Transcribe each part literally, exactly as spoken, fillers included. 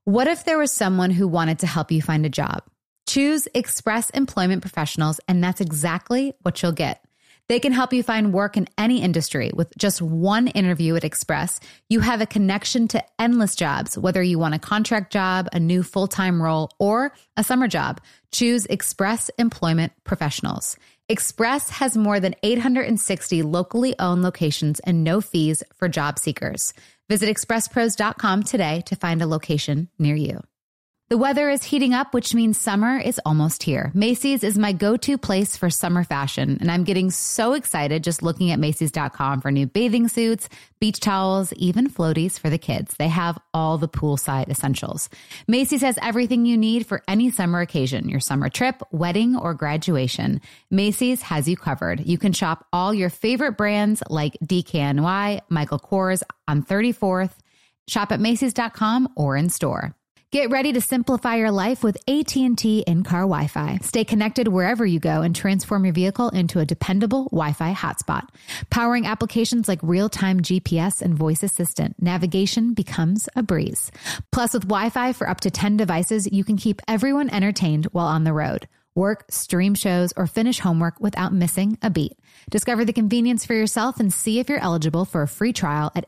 What if there was someone who wanted to help you find a job? Choose Express Employment Professionals, and that's exactly what you'll get. They can help you find work in any industry. With just one interview at Express, you have a connection to endless jobs, whether you want a contract job, a new full-time role, or a summer job. Choose Express Employment Professionals. Express has more than eight hundred sixty locally owned locations and no fees for job seekers. Visit express pros dot com today to find a location near you. The weather is heating up, which means summer is almost here. Macy's is my go-to place for summer fashion, and I'm getting so excited just looking at Macy's dot com for new bathing suits, beach towels, even floaties for the kids. They have all the poolside essentials. Macy's has everything you need for any summer occasion, your summer trip, wedding, or graduation. Macy's has you covered. You can shop all your favorite brands like D K N Y, Michael Kors on thirty-fourth. Shop at Macy's dot com or in store. Get ready to simplify your life with A T and T in-car Wi-Fi. Stay connected wherever you go and transform your vehicle into a dependable Wi-Fi hotspot. Powering applications like real-time G P S and voice assistant, navigation becomes a breeze. Plus, with Wi-Fi for up to ten devices, you can keep everyone entertained while on the road. Work, stream shows, or finish homework without missing a beat. Discover the convenience for yourself and see if you're eligible for a free trial at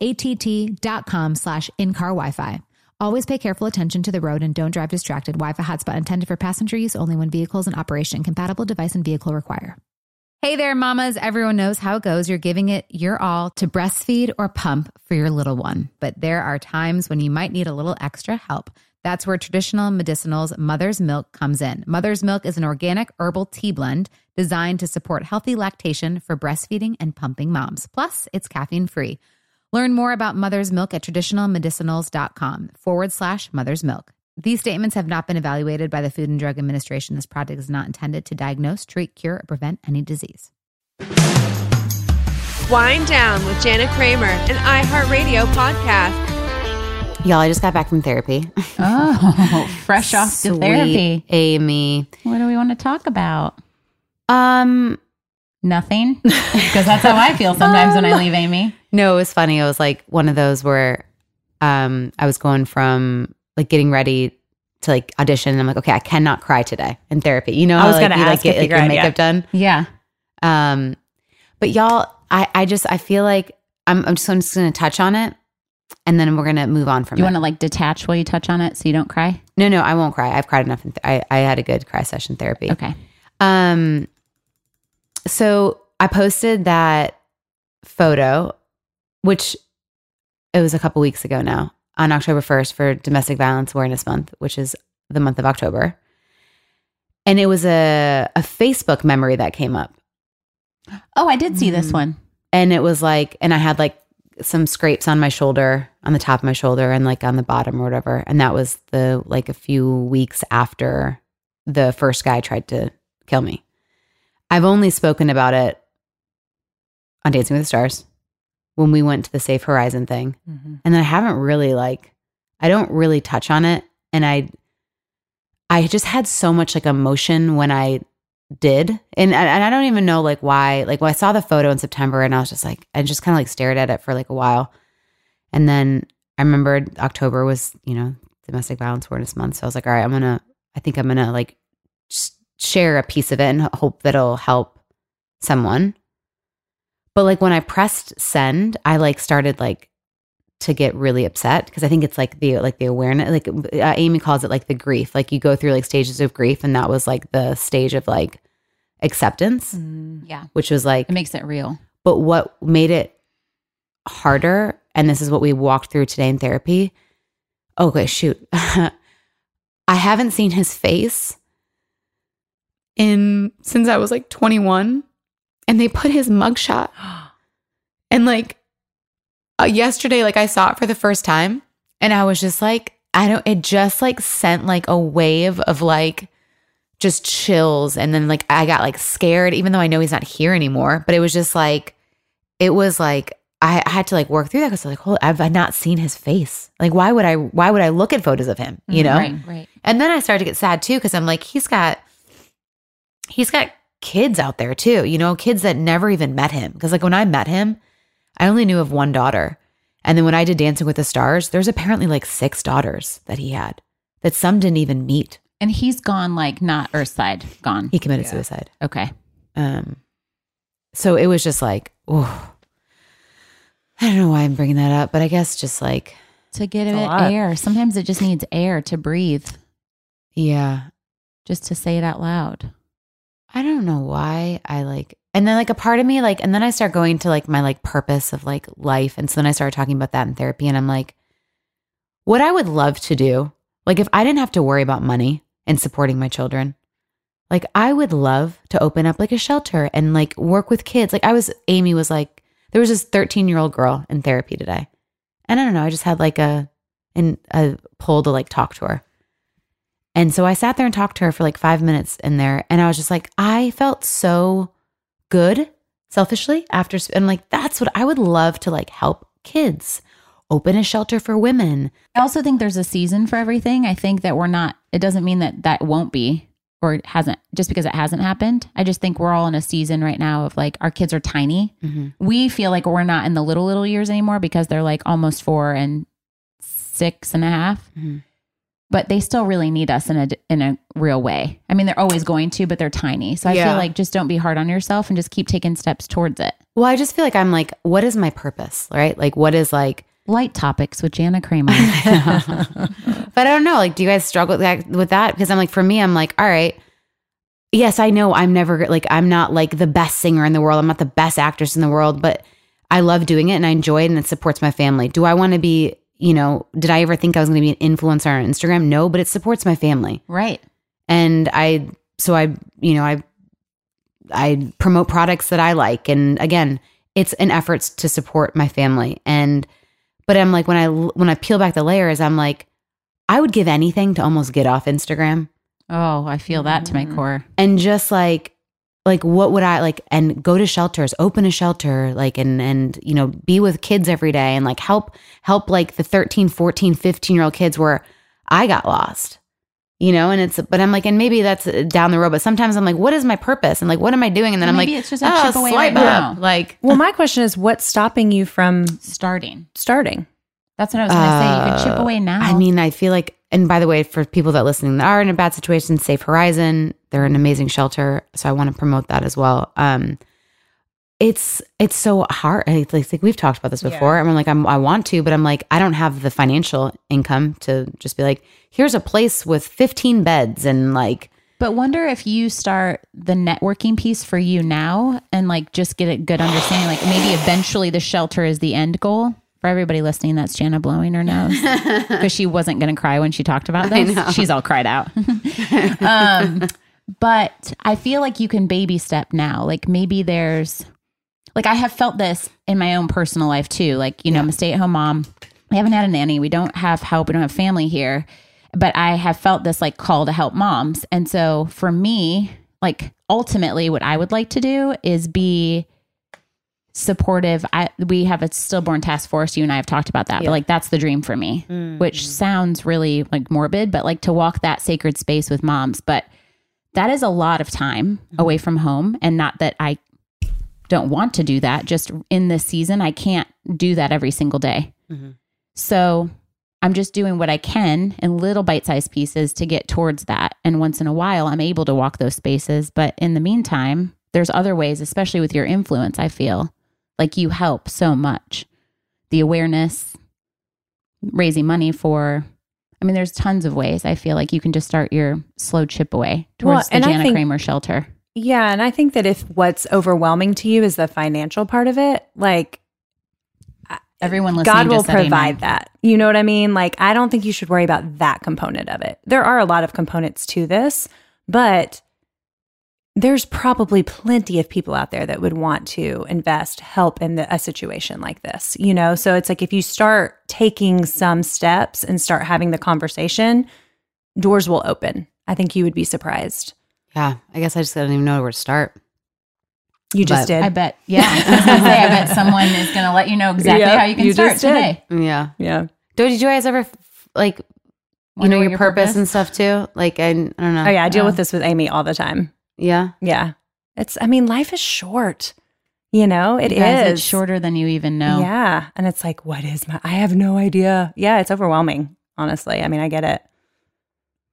att.com slash in-car Wi-Fi. Always pay careful attention to the road and don't drive distracted. Wi-Fi hotspot intended for passenger use only when vehicles in operation. Compatible device and vehicle require. Hey there, mamas. Everyone knows how it goes. You're giving it your all to breastfeed or pump for your little one. But there are times when you might need a little extra help. That's where Traditional Medicinals Mother's Milk comes in. Mother's Milk is an organic herbal tea blend designed to support healthy lactation for breastfeeding and pumping moms. Plus, it's caffeine-free. Learn more about Mother's Milk at traditionalmedicinals.com forward slash Mother's Milk. These statements have not been evaluated by the Food and Drug Administration. This product is not intended to diagnose, treat, cure, or prevent any disease. Wind Down with Jana Kramer, an iHeartRadio podcast. Y'all, I just got back from therapy. Oh, fresh off the Sweet therapy. Amy. What do we want to talk about? Um, Nothing? Because that's how I feel sometimes when I leave Amy. No, it was funny. It was like one of those where um, I was going from like getting ready to like audition. And I'm like, okay, I cannot cry today in therapy. You know, I was how, like, gonna you ask like, get if like, you your cried, makeup yeah. done. Yeah. Um, but y'all, I, I just I feel like I'm I'm just, I'm just gonna touch on it, and then we're gonna move on from Do you it. want to like detach while you touch on it so you don't cry? No, no, I won't cry. I've cried enough. In th- I I had a good cry session therapy. Okay. Um, so I posted that photo, which it was a couple weeks ago now, on October first for Domestic Violence Awareness Month, which is the month of October. And it was a, a Facebook memory that came up. Oh, I did see this one. And it was like, and I had like some scrapes on my shoulder, on the top of my shoulder and like on the bottom or whatever. And that was the, like a few weeks after the first guy tried to kill me. I've only spoken about it on Dancing with the Stars when we went to the Safe Horizon thing. Mm-hmm. And then I haven't really like, I don't really touch on it. And I, I just had so much like emotion when I did. And, and I don't even know like why, like when I saw the photo in September and I was just like, I just kind of like stared at it for like a while. And then I remembered October was, you know, Domestic Violence Awareness Month. So I was like, all right, I'm going to, I think I'm going to like just share a piece of it and hope that it'll help someone. But like when I pressed send, I like started like to get really upset because I think it's like the like the awareness, like uh, Amy calls it like the grief. Like you go through like stages of grief, and that was like the stage of like acceptance. Mm, yeah, which was like it makes it real. But what made it harder, and this is what we walked through today in therapy. Okay, shoot, I haven't seen his face in since I was like twenty-one. And they put his mugshot. And like uh, yesterday, like I saw it for the first time. And I was just like, I don't, it just like sent like a wave of like just chills. And then like I got like scared, even though I know he's not here anymore. But it was just like, it was like, I, I had to like work through that because I was like, hold, I've not seen his face. Like, why would I, why would I look at photos of him? You know? Right, right. And then I started to get sad too because I'm like, he's got, he's got, kids out there too, you know, kids that never even met him. Because like when I met him, I only knew of one daughter. And then when I did Dancing with the Stars, there's apparently like six daughters that he had. that some didn't even meet. And he's gone, like not Earthside, gone. He committed Yeah. suicide. Okay. Um, so it was just like, oh, I don't know why I'm bringing that up, but I guess just like, To get It's a it lot. air. Sometimes it just needs air to breathe, yeah, just to say it out loud. I don't know why I like, and then like a part of me, like, and then I start going to like my like purpose of like life. And so then I started talking about that in therapy, and I'm like, what I would love to do, like if I didn't have to worry about money and supporting my children, like I would love to open up like a shelter and like work with kids. Like I was, Amy was like, there was this thirteen year old girl in therapy today. And I don't know, I just had like a, an, a pull to like talk to her. And so I sat there and talked to her for like five minutes in there. And I was just like, I felt so good selfishly after. And like, that's what I would love to like help kids, open a shelter for women. I also think there's a season for everything. I think that we're not, it doesn't mean that that won't be or it hasn't, just because it hasn't happened. I just think we're all in a season right now of like, our kids are tiny. Mm-hmm. We feel like we're not in the little, little years anymore because they're like almost four and six and a half. Mm-hmm. But they still really need us in a, in a real way. I mean, they're always going to, but they're tiny. So I Yeah. feel like just don't be hard on yourself and just keep taking steps towards it. Well, I just feel like I'm like, what is my purpose? Right? Like, what is like, Light topics with Jana Kramer. but I don't know. Like, do you guys struggle with that? With that? Because I'm like, for me, I'm like, all right. Yes, I know I'm never like, I'm not like the best singer in the world. I'm not the best actress in the world, but I love doing it and I enjoy it and it supports my family. Do I want to be, you know, did I ever think I was going to be an influencer on Instagram? No, but it supports my family. Right. And I, so I, you know, I, I promote products that I like. And again, it's an effort to support my family. And, but I'm like, when I, when I peel back the layers, I'm like, I would give anything to almost get off Instagram Oh, I feel that to my core. and just like, like, what would I like, and go to shelters, open a shelter, like, and, and, you know, be with kids every day and like help, help like the thirteen, fourteen, fifteen year old kids where I got lost, you know, and it's, but I'm like, and maybe that's down the road, but sometimes I'm like, what is my purpose? And like, what am I doing? And then Well, I'm like, maybe it's just a oh, chip away swipe right up. now. Like, Well, my question is, what's stopping you from Starting. starting? That's what I was going to say. You could chip away now. I mean, I feel like, and by the way, for people that listening that are in a bad situation, Safe Horizon, they're an amazing shelter. So I want to promote that as well. Um, it's it's so hard. It's like, like we've talked about this before. I'm like, I'm, I want to, but I'm like, I don't have the financial income to just be like, here's a place with fifteen beds and like, But wonder if you start the networking piece for you now and like just get a good understanding. Like maybe eventually the shelter is the end goal. For everybody listening, that's Jana blowing her nose because she wasn't going to cry when she talked about this. She's all cried out. um, but I feel like you can baby step now. Like maybe there's, like I have felt this in my own personal life too. Like, you know, I'm a stay-at-home mom. We haven't had a nanny. We don't have help. We don't have family here. But I have felt this like call to help moms. And so for me, like ultimately what I would like to do is be supportive. I, we have a stillborn task force. You and I have talked about that, but like, that's the dream for me, mm-hmm. which sounds really like morbid, but like to walk that sacred space with moms. But that is a lot of time mm-hmm. away from home. And not that I don't want to do that. Just in this season, I can't do that every single day. Mm-hmm. So I'm just doing what I can in little bite-sized pieces to get towards that. And once in a while, I'm able to walk those spaces. But in the meantime, there's other ways, especially with your influence, I feel like you help so much. The awareness, raising money for, I mean, there's tons of ways. I feel like you can just start your slow chip away towards well, the Jana think, Kramer shelter. Yeah. And I think that if what's overwhelming to you is the financial part of it, like everyone listening, God will just said provide amen. that. You know what I mean? Like, I don't think you should worry about that component of it. There are a lot of components to this, but there's probably plenty of people out there that would want to invest, help in the, a situation like this, you know? So it's like, if you start taking some steps and start having the conversation, doors will open. I think you would be surprised. yeah, I guess I just don't even know where to start. You just But- did. I bet. Yeah. I was going to say, I bet someone is going to let you know exactly Yep, how you can you start just did. today. Yeah. Yeah. Did you guys ever like, you Wonder know, what your, your purpose, purpose? and stuff too? Like, I, I don't know. Oh, yeah. I deal Oh. with this with Amy all the time. Yeah. Yeah. It's, I mean, life is short, you know, it You guys, is It's shorter than you even know. Yeah. And it's like, what is my, I have no idea. Yeah. It's overwhelming, honestly. I mean, I get it.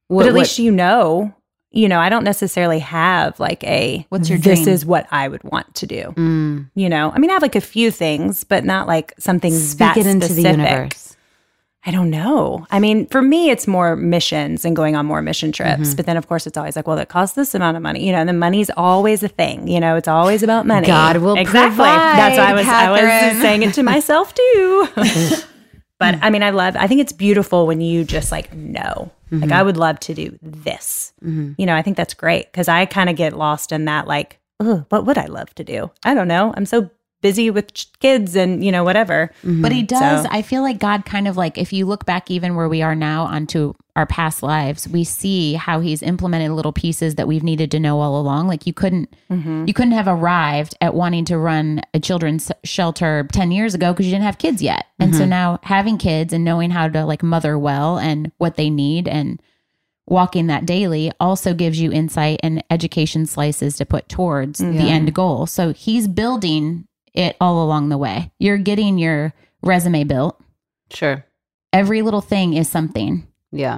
What, but at what- least you know, you know, I don't necessarily have like a, What's your this dream? is what I would want to do. Mm. You know, I mean, I have like a few things, but not like something Speak that it into specific. the universe. I don't know. I mean, for me, it's more missions and going on more mission trips. Mm-hmm. But then, of course, it's always like, well, it costs this amount of money, you know. And the money's always a thing, you know. It's always about money. God will exactly. provide, That's why I was I Catherine. was saying it to myself too. But I mean, I love. I think it's beautiful when you just like know. Like, I would love to do this. Mm-hmm. You know, I think that's great because I kind of get lost in that. Like, oh, what would I love to do? I don't know. I'm so busy with ch- kids and you know whatever. But he does. So- I feel like God kind of like, if you look back even where we are now onto our past lives, we see how he's implemented little pieces that we've needed to know all along. Like you couldn't, you couldn't have arrived at wanting to run a children's shelter ten years ago because you didn't have kids yet. And so now having kids and knowing how to like mother well and what they need and walking that daily also gives you insight and education slices to put towards the end goal. So he's building it all along the way. You're getting your resume built. Sure. Every little thing is something. Yeah.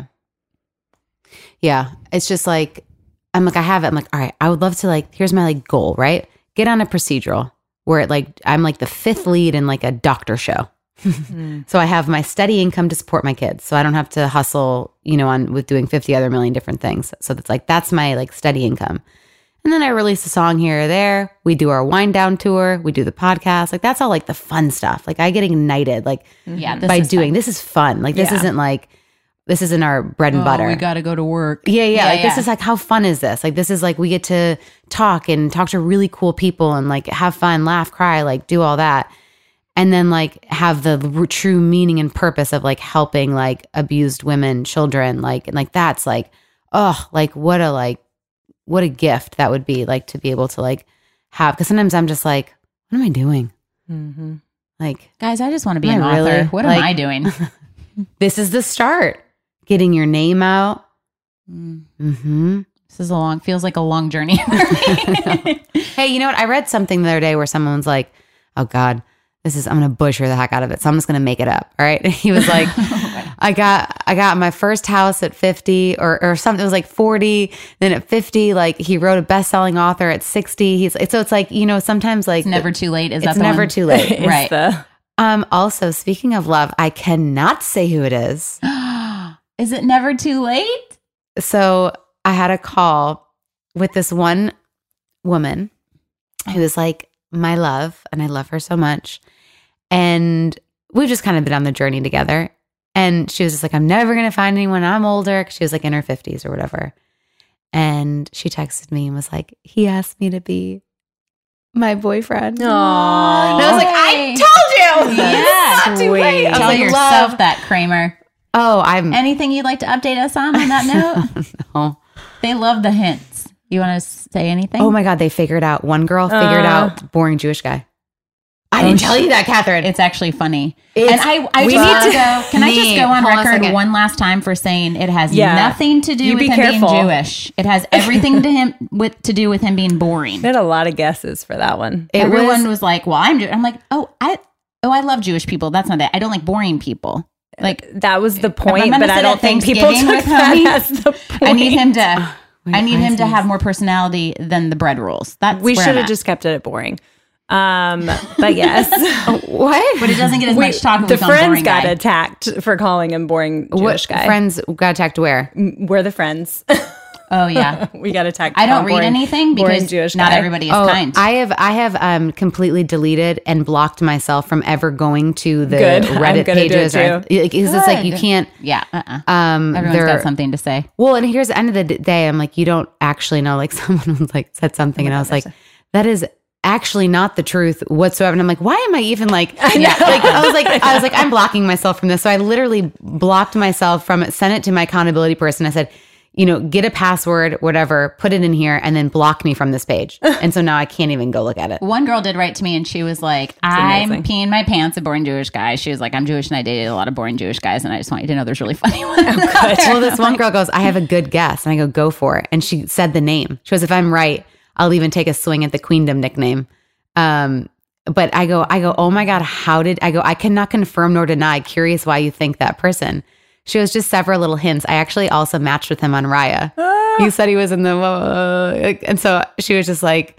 Yeah. It's just like, I'm like, I have it. I'm like, all right, I would love to like, here's my like goal, right? Get on a procedural where it like, I'm like the fifth lead in like a doctor show. So I have my steady income to support my kids. So I don't have to hustle, you know, on with doing fifty other million different things. So that's like, that's my like steady income. And then I release a song here or there. We do our wind down tour. We do the podcast. Like that's all like the fun stuff. Like I get ignited like Yeah. This by is doing, fun. this is fun. Like this Yeah. isn't like, this isn't our bread and butter. Oh, we got to go to work. Yeah, yeah. Yeah, like this yeah. is like, how fun is this? Like this is like, we get to talk and talk to really cool people and like have fun, laugh, cry, like do all that. And then like have the r- true meaning and purpose of like helping like abused women, children, like, and like, that's like, oh, like what a, like, what a gift that would be like to be able to like have. Cause sometimes I'm just like, what am I doing? Mm-hmm. Like, Guys, I just want to be Am an I author. really? What Like- am I doing? this is the start. Getting your name out. Mm. Mm-hmm. This is a long, feels like a long journey. Hey, you know what? I read something the other day where someone was like, oh God, this is, I'm going to butcher the heck out of it. So I'm just going to make it up. All right. He was like, I got, I got my first house at fifty or, or something. It was like forty. Then at fifty, like he wrote a best-selling author at sixty. He's so it's like, you know, sometimes like It's never too late. Is that it's the never one? too late. It's Right. the- Um, also speaking of love, I cannot say who it is. Is it never too late? So I had a call with this one woman who was like my love, and I love her so much. And we've just kind of been on the journey together. And she was just like, I'm never going to find anyone. I'm older. 'Cause she was like in her fifties or whatever. And she texted me and was like, he asked me to be my boyfriend. Aww. And I was like, I told you. Yeah. It's not too late. I was Tell like, yourself love. that, Kramer. Oh, I'm. Anything you'd like to update us on on that note? no. They love the hints. You want to say anything? Oh my God, they figured out. One girl figured Uh. out boring Jewish guy. I didn't tell you that, Catherine. It's actually funny. It's- and I, I we just need need to- to go. Can I just me. go on Hold on a record second. one last time for saying it has Yeah. nothing to do You with be him careful. being Jewish. It has everything to him with to do with him being boring. I had a lot of guesses for that one. It Everyone was, was, like, "Well, I'm." Jew-. I'm like, "Oh, I oh, I love Jewish people. That's not it. I don't like boring people. Like, That was the I'm point, gonna but I sit don't at think people Thanksgiving took with that homie. as the point. I need him to. I need him to Pisces. have more personality than the bread rolls. That's We where should I'm have at. just kept it at boring. Um, but yes, what? But it doesn't get as We- much talk. If the we call him friends boring got guy. attacked for calling him boring Jewish What guy. friends got attacked where? We're the friends. Oh yeah. we got attacked. I for don't calling read boring- anything boring because Jewish not guy. everybody is Oh, kind. I have I have um completely deleted and blocked myself from ever going to the Good. I'm Reddit gonna do it pages. or- too. like, Because it's like you Good. can't. yeah. Uh-uh. Um, Everyone's they're- got something to say. Well, and here's the end of the d- day. I'm like, you don't actually know. Like someone was like said something, and I was like, that is actually not the truth whatsoever. And I'm like, why am I even like? Yeah, like I was like, I was like, I'm blocking myself from this. So I literally blocked myself from it. Sent it to my accountability person. I said, you know, get a password, whatever, put it in here, and then block me from this page. And so now I can't even go look at it. One girl did write to me and she was like, I'm amazing. peeing my pants, a boring Jewish guy. She was like, I'm Jewish and I dated a lot of boring Jewish guys. And I just want you to know there's really funny ones. out there." Well, this one girl goes, I have a good guess. And I go, go for it. And she said the name. She goes, if I'm right, I'll even take a swing at the queendom nickname. Um, but I go, I go, oh my God, how did I go? I cannot confirm nor deny. Curious why you think that person. She was just several little hints. I actually also matched with him on Raya. Ah. He said he was in the, uh, and so she was just like,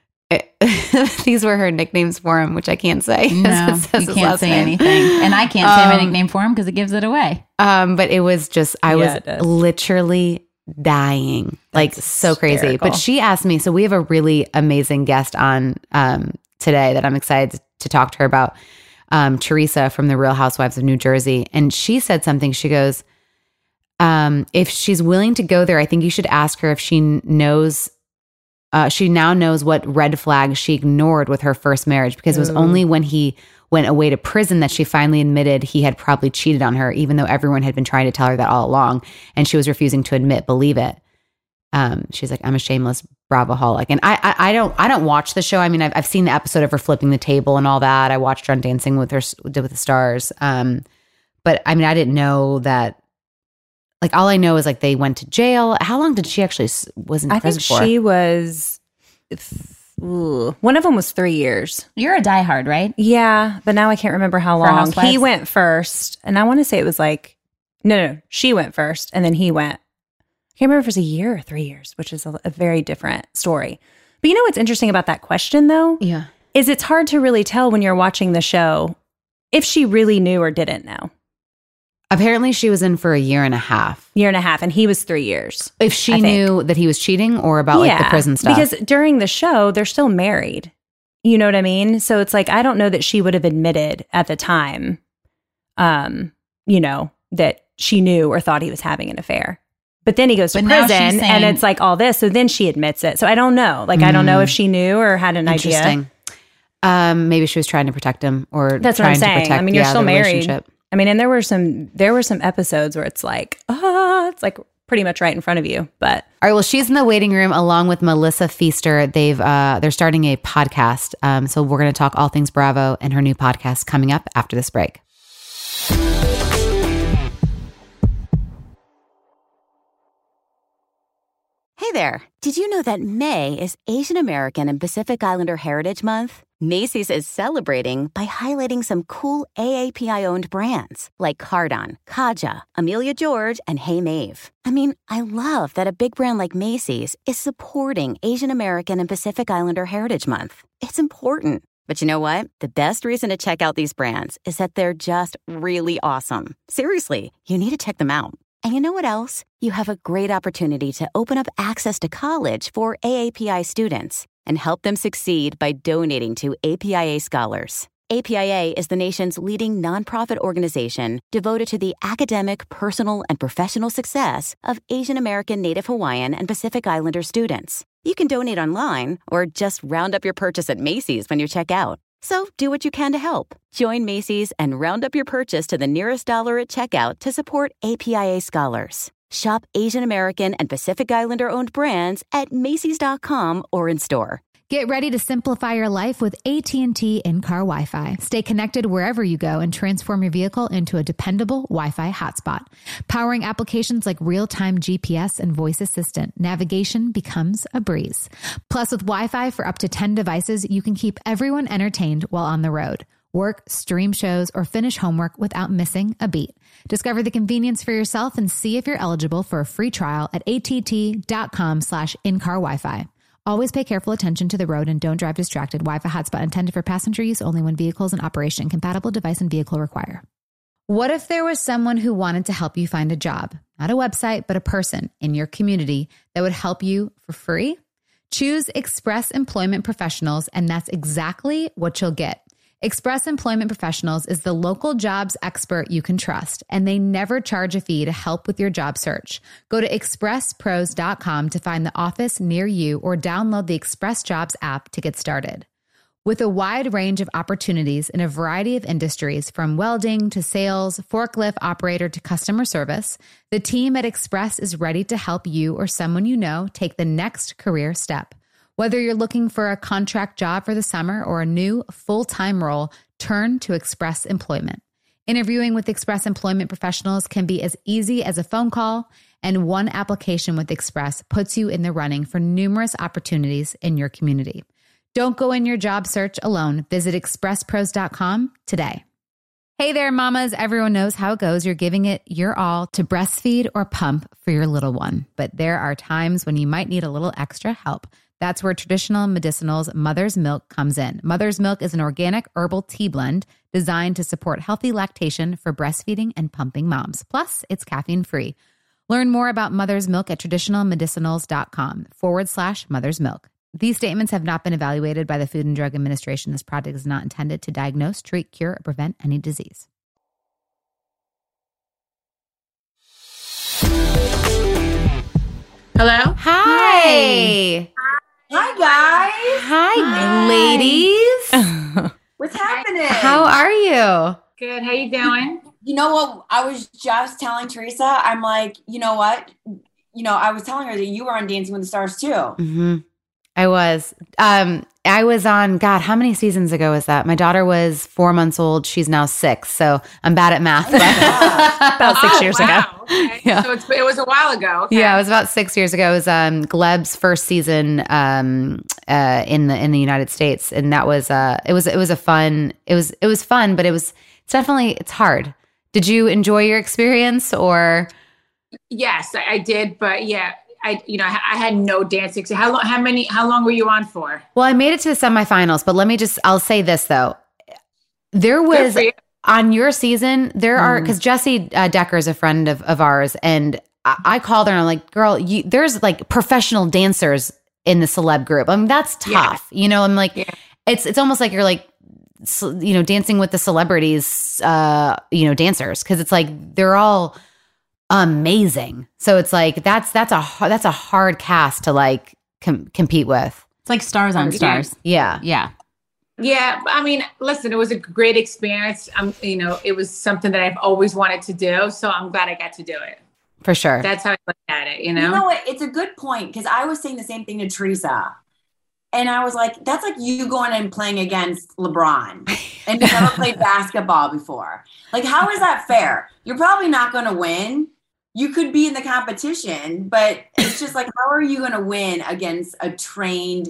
these were her nicknames for him, which I can't say. No, you can't say name. anything. And I can't say um, my nickname for him because it gives it away. Um, but it was just, I yeah, was literally dying. That's like so crazy. Hysterical. But she asked me, so we have a really amazing guest on um, today that I'm excited to talk to her about, um, Teresa from the Real Housewives of New Jersey. And she said something, she goes, um, if she's willing to go there, I think you should ask her if she knows Uh, she now knows what red flags she ignored with her first marriage, because it was Ooh. only when he went away to prison that she finally admitted he had probably cheated on her, even though everyone had been trying to tell her that all along. And she was refusing to admit, believe it. Um, she's like, I'm a shameless Bravoholic. And I, I, I don't, I don't watch the show. I mean, I've, I've seen the episode of her flipping the table and all that. I watched her on Dancing with her, with the Stars. Um, but I mean, I didn't know that. Like, all I know is like they went to jail. How long did she actually was in I prison think for? She was, ooh, one of them was three years. You're a diehard, right? Yeah, but now I can't remember how For long. Housewives? He went first, and I want to say it was like, no, no, she went first, and then he went. I can't remember if it was a year or three years, which is a, a very different story. But you know what's interesting about that question, though? Yeah. Is it's hard to really tell when you're watching the show if she really knew or didn't know. Apparently she was in for a year and a half. Year and a half, and he was three years. If she knew that he was cheating or about yeah, like the prison stuff. Because during the show, they're still married. You know what I mean? So it's like, I don't know that she would have admitted at the time, um, you know, that she knew or thought he was having an affair. But then he goes to but prison saying, and it's like all this. So then she admits it. So I don't know. Like, mm, I don't know if she knew or had an interesting. idea. Um, maybe she was trying to protect him or That's trying what I'm saying. to protect, I mean, you're yeah, still the married. relationship. I mean, and there were some there were some episodes where it's like, ah, it's like pretty much right in front of you. But all right, well, she's in the waiting room along with Melissa Feaster. They've uh, they're starting a podcast. Um, so we're going to talk all things Bravo and her new podcast coming up after this break. Hey there. Did you know that May is Asian American and Pacific Islander Heritage Month? Macy's is celebrating by highlighting some cool A A P I-owned brands like Cardon, Kaja, Amelia George, and Hey Mave. I mean, I love that a big brand like Macy's is supporting Asian American and Pacific Islander Heritage Month. It's important. But you know what? The best reason to check out these brands is that they're just really awesome. Seriously, you need to check them out. And you know what else? You have a great opportunity to open up access to college for A A P I students and help them succeed by donating to A P I A Scholars. A P I A is the nation's leading nonprofit organization devoted to the academic, personal, and professional success of Asian American, Native Hawaiian, and Pacific Islander students. You can donate online or just round up your purchase at Macy's when you check out. So do what you can to help. Join Macy's and round up your purchase to the nearest dollar at checkout to support A P I A Scholars. Shop Asian American and Pacific Islander owned brands at Macy's dot com or in store. Get ready to simplify your life with A T and T in-car Wi-Fi. Stay connected wherever you go and transform your vehicle into a dependable Wi-Fi hotspot. Powering applications like real-time G P S and voice assistant, navigation becomes a breeze. Plus, with Wi-Fi for up to ten devices, you can keep everyone entertained while on the road. Work, stream shows, or finish homework without missing a beat. Discover the convenience for yourself and see if you're eligible for a free trial at att.com slash in-car Wi-Fi. Always pay careful attention to the road and don't drive distracted. Wi-Fi hotspot intended for passenger use only when vehicles in operation. Compatible device and vehicle require. What if there was someone who wanted to help you find a job? Not a website, but a person in your community that would help you for free? Choose Express Employment Professionals, and that's exactly what you'll get. Express Employment Professionals is the local jobs expert you can trust, and they never charge a fee to help with your job search. Go to express pros dot com to find the office near you or download the Express Jobs app to get started. With a wide range of opportunities in a variety of industries, from welding to sales, forklift operator to customer service, the team at Express is ready to help you or someone you know take the next career step. Whether you're looking for a contract job for the summer or a new full-time role, turn to Express Employment. Interviewing with Express Employment Professionals can be as easy as a phone call, and one application with Express puts you in the running for numerous opportunities in your community. Don't go in your job search alone. Visit express pros dot com today. Hey there, mamas. Everyone knows how it goes. You're giving it your all to breastfeed or pump for your little one. But there are times when you might need a little extra help. That's where traditional medicinals Mother's Milk comes in. Mother's Milk is an organic herbal tea blend designed to support healthy lactation for breastfeeding and pumping moms. Plus, it's caffeine-free. Learn more about Mother's Milk at traditionalmedicinals.com forward slash Mother's Milk. These statements have not been evaluated by the Food and Drug Administration. This product is not intended to diagnose, treat, cure, or prevent any disease. Hello? Hi. Hi, guys. Hi, ladies. What's happening? How are you? Good. How you doing? You know what? I was just telling Teresa, I'm like, you know what? You know, I was telling her that you were on Dancing with the Stars too. Mm-hmm. I was. Um, I was on, God, how many seasons ago was that? My daughter was four months old. She's now six. So I'm bad at math. About six oh, years wow. ago. Okay. Yeah. So it's, it was a while ago. Okay. Yeah, it was about six years ago. It was um, Gleb's first season um, uh, in the in the United States, and that was uh, it was it was a fun. It was it was fun, but it was it's definitely it's hard. Did you enjoy your experience or? Yes, I, I did. But yeah, I you know I, I had no dancing. So how long? How many? How long were you on for? Well, I made it to the semifinals, but let me just I'll say this though. There Good was for you. on your season, there are because Jessie uh, Decker is a friend of, of ours, and I, I called her and I'm like, girl, you, there's like professional dancers in the celeb group. I mean, that's tough. You know, I'm like, Yeah. it's it's almost like you're like, ce- you know, dancing with the celebrities, uh, you know, dancers, because it's like they're all amazing. So it's like that's that's a har- that's a hard cast to like com- compete with. It's like stars on stars. Yeah. Yeah. Yeah, I mean, listen, it was a great experience. Um, you know, it was something that I've always wanted to do, so I'm glad I got to do it. For sure. That's how I look at it. You know. You know what? It's a good point because I was saying the same thing to Teresa. And I was like, that's like you going and playing against LeBron and you've never played basketball before. Like, how is that fair? You're probably not going to win. You could be in the competition, but it's just like, how are you going to win against a trained?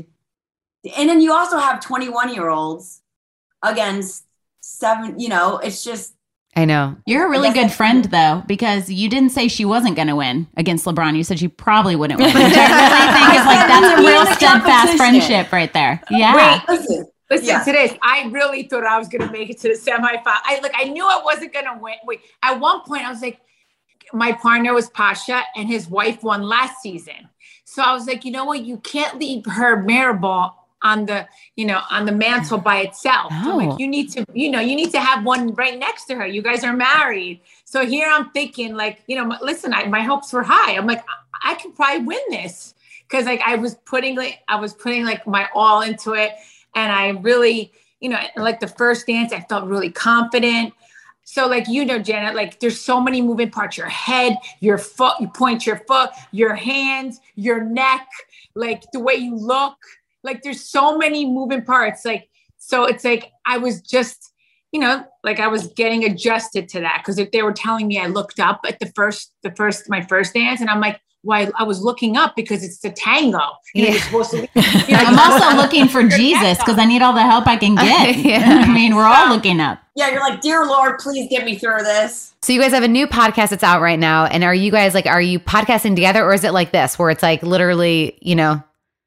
And then you also have twenty-one year olds against seven, you know, it's just. I know. You're a really good friend, though, because you didn't say she wasn't going to win against LeBron. You said she probably wouldn't win, which I really think is like, that's a real steadfast friendship right there. Yeah. Wait, Listen, Listen yeah. to this. I really thought I was going to make it to the semifinal. I like. I knew I wasn't going to win. Wait. At one point, I was like, my partner was Pasha, and his wife won last season. So I was like, you know what? You can't leave her mirror ball on the, you know, on the mantle by itself. So No. like, you need to, you know, you need to have one right next to her. You guys are married. So here I'm thinking, like, you know, listen, I, my hopes were high. I'm like, I, I could probably win this because, like, I was putting, like, I was putting like my all into it. And I really, you know, like the first dance, I felt really confident. So like, you know, Janet, like there's so many moving parts, your head, your foot, you point your foot, your hands, your neck, like the way you look, like there's so many moving parts. Like, so it's like, I was just, you know, like I was getting adjusted to that. Cause if they were telling me I looked up at the first, the first, my first dance. And I'm like, why I was looking up because it's the tango. You know, Yeah. you're supposed to, you know, I'm also looking for Jesus because I need all the help I can get. Yeah. I mean, we're all looking up. Yeah, you're like, dear Lord, please get me through this. So you guys have a new podcast that's out right now. And are you guys like, are you podcasting together or is it like this where it's like literally, you know?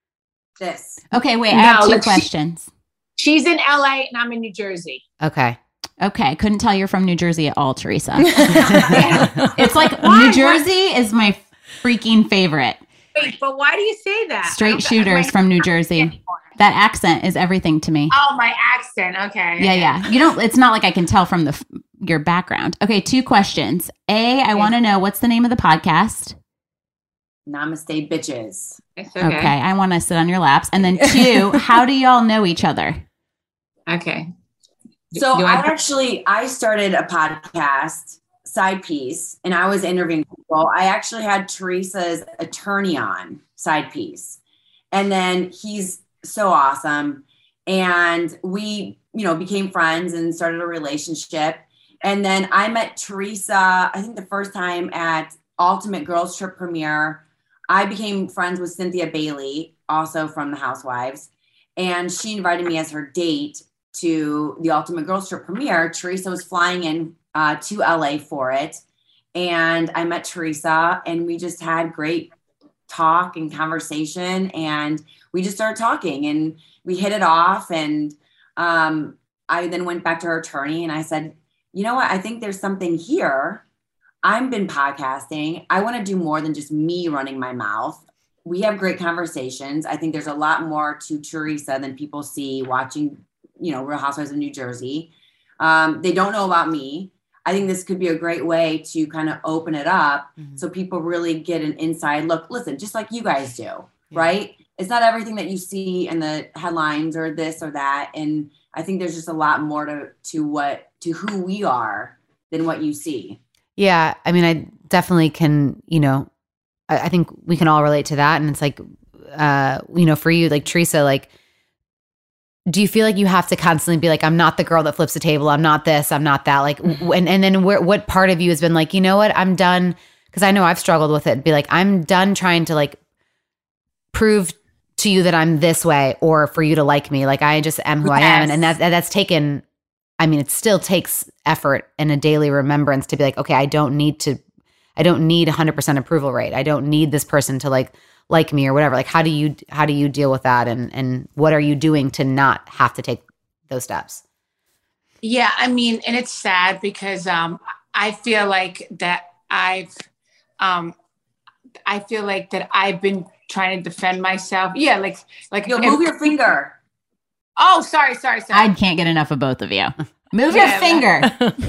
This. Okay, wait, I No, have two like she- questions. she's in L A and I'm in New Jersey. Okay. Okay, couldn't tell you're from New Jersey at all, Teresa. It's like New Jersey is my freaking favorite. Wait, but why do you say that? I Straight don't- shooters my- from New Jersey. That accent is everything to me. Oh, my accent. Okay. Yeah, yeah. You don't. It's not like I can tell from the f- your background. Okay, two questions. A, I want to know what's the name of the podcast. Namaste, bitches. It's Okay, okay. I want to sit on your laps. And then two, how do y'all know each other? Okay. So Do I I- actually, I started a podcast, Side Piece, and I was interviewing people. I actually had Teresa's attorney on, Side Piece. And then he's so awesome. And we, you know, became friends and started a relationship. And then I met Teresa, I think the first time at Ultimate Girls Trip premiere. I became friends with Cynthia Bailey, also from the Housewives. And she invited me as her date to the Ultimate Girls Trip premiere, Teresa was flying in uh, to L A for it. And I met Teresa and we just had great talk and conversation. And we just started talking and we hit it off. And um, I then went back to her attorney and I said, you know what? I think there's something here. I've been podcasting. I want to do more than just me running my mouth. We have great conversations. I think there's a lot more to Teresa than people see watching, you know, Real Housewives of New Jersey. Um, they don't know about me. I think this could be a great way to kind of open it up mm-hmm. so people really get an inside look. Listen, just like you guys do, yeah. right? It's not everything that you see in the headlines or this or that. And I think there's just a lot more to, to what, to who we are than what you see. Yeah. I mean, I definitely can, you know, I, I think we can all relate to that. And it's like, uh, you know, for you, like Teresa, like, do you feel like you have to constantly be like, I'm not the girl that flips the table. I'm not this, I'm not that. Like, mm-hmm. and, and then where, what part of you has been like, you know what, I'm done. Cause I know I've struggled with it. Be like, I'm done trying to like prove to you that I'm this way or for you to like me. Like I just am who yes. I am. And, and that, that's taken, I mean, it still takes effort and a daily remembrance to be like, okay, I don't need to, I don't need a hundred percent approval rate. I don't need this person to like, like me or whatever. Like, how do you, how do you deal with that? And, and what are you doing to not have to take those steps? Yeah. I mean, and it's sad because, um, I feel like that I've, um, I feel like that I've been trying to defend myself. Yeah. Like, like you'll move your finger. Oh, sorry, sorry, sorry. I can't get enough of both of you. Move yeah, your finger.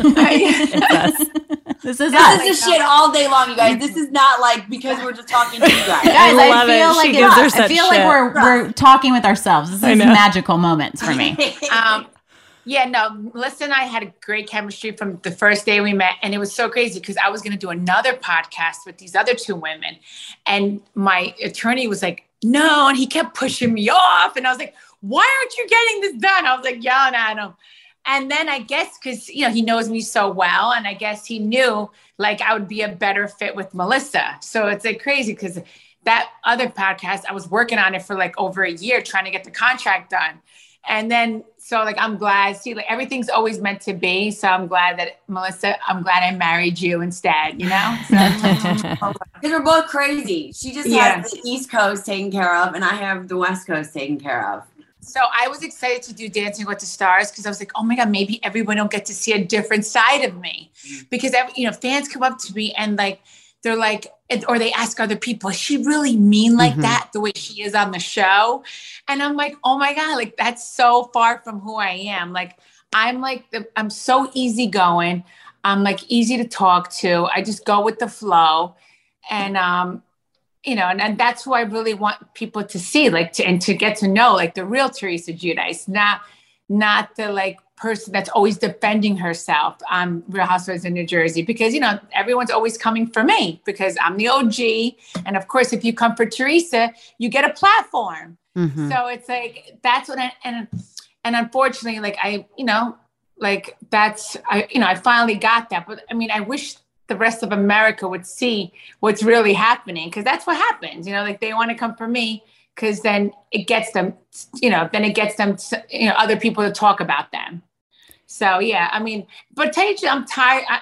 This is us. This is shit all day long, you guys. This is not like because we're just talking to you guys. Guys, I, I feel it. like it, I feel like we're we're talking with ourselves. This is magical moments for me. um, yeah, no, Melissa and I had a great chemistry from the first day we met, and it was so crazy because I was going to do another podcast with these other two women, and my attorney was like, "No," and he kept pushing me off, and I was like, "Why aren't you getting this done?" I was like yelling at him. And then I guess because, you know, he knows me so well. And I guess he knew like I would be a better fit with Melissa. So it's like crazy because that other podcast, I was working on it for like over a year trying to get the contract done. And then, so like, I'm glad, see, like everything's always meant to be. So I'm glad that Melissa, I'm glad I married you instead, you know? Because we're both crazy. She just yeah. has the East Coast taken care of and I have the West Coast taken care of. So I was excited to do Dancing with the Stars because I was like, oh my God, maybe everyone will get to see a different side of me. Because, every, you know, fans come up to me and like, they're like, or they ask other people, is she really mean like mm-hmm. that the way she is on the show? And I'm like, oh my God, like that's so far from who I am. Like, I'm like, the, I'm so easygoing. I'm like easy to talk to. I just go with the flow. And, um, you know, and, and that's who I really want people to see, like, to, and to get to know, like, the real Teresa Giudice, not, not the, like, person that's always defending herself on Real Housewives of New Jersey, because, you know, everyone's always coming for me because I'm the O G. And, of course, if you come for Teresa, you get a platform. Mm-hmm. So it's, like, that's what I, and, and unfortunately, like, I, you know, like, that's, I, you know, I finally got that. But, I mean, I wish the rest of America would see what's really happening. Because that's what happens, you know, like they want to come for me because then it gets them, you know, then it gets them, to, you know, other people to talk about them. So, yeah, I mean, but tell you, I'm tired. I,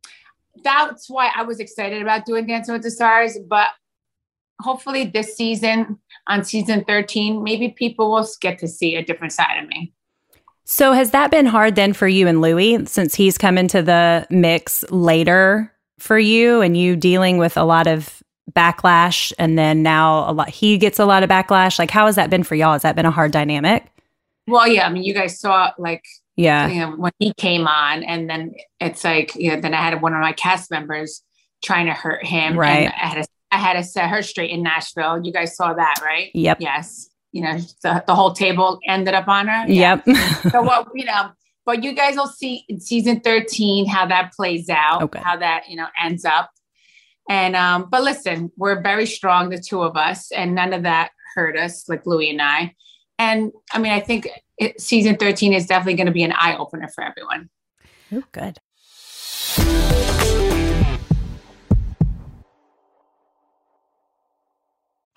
that's why I was excited about doing Dancing with the Stars. But hopefully this season, on season thirteen, maybe people will get to see a different side of me. So has that been hard then for you and Louis, since he's come into the mix later for you and you dealing with a lot of backlash, and then now a lot he gets a lot of backlash? Like, how has that been for y'all? Has that been a hard dynamic? Well, yeah, I mean, you guys saw like, yeah, you know, when he came on, and then it's like, you know, then I had one of my cast members trying to hurt him, right? And I had to, I had to set her straight in Nashville. You guys saw that, right? Yep. Yes. You know, the, the whole table ended up on her. Yeah. Yep. So what, you know, but you guys will see in season thirteen how that plays out, okay. how that, you know, ends up. And, um, but listen, we're very strong, the two of us, and none of that hurt us, like Louis and I. And I mean, I think it, season thirteen is definitely going to be an eye opener for everyone. Oh, good. Hey,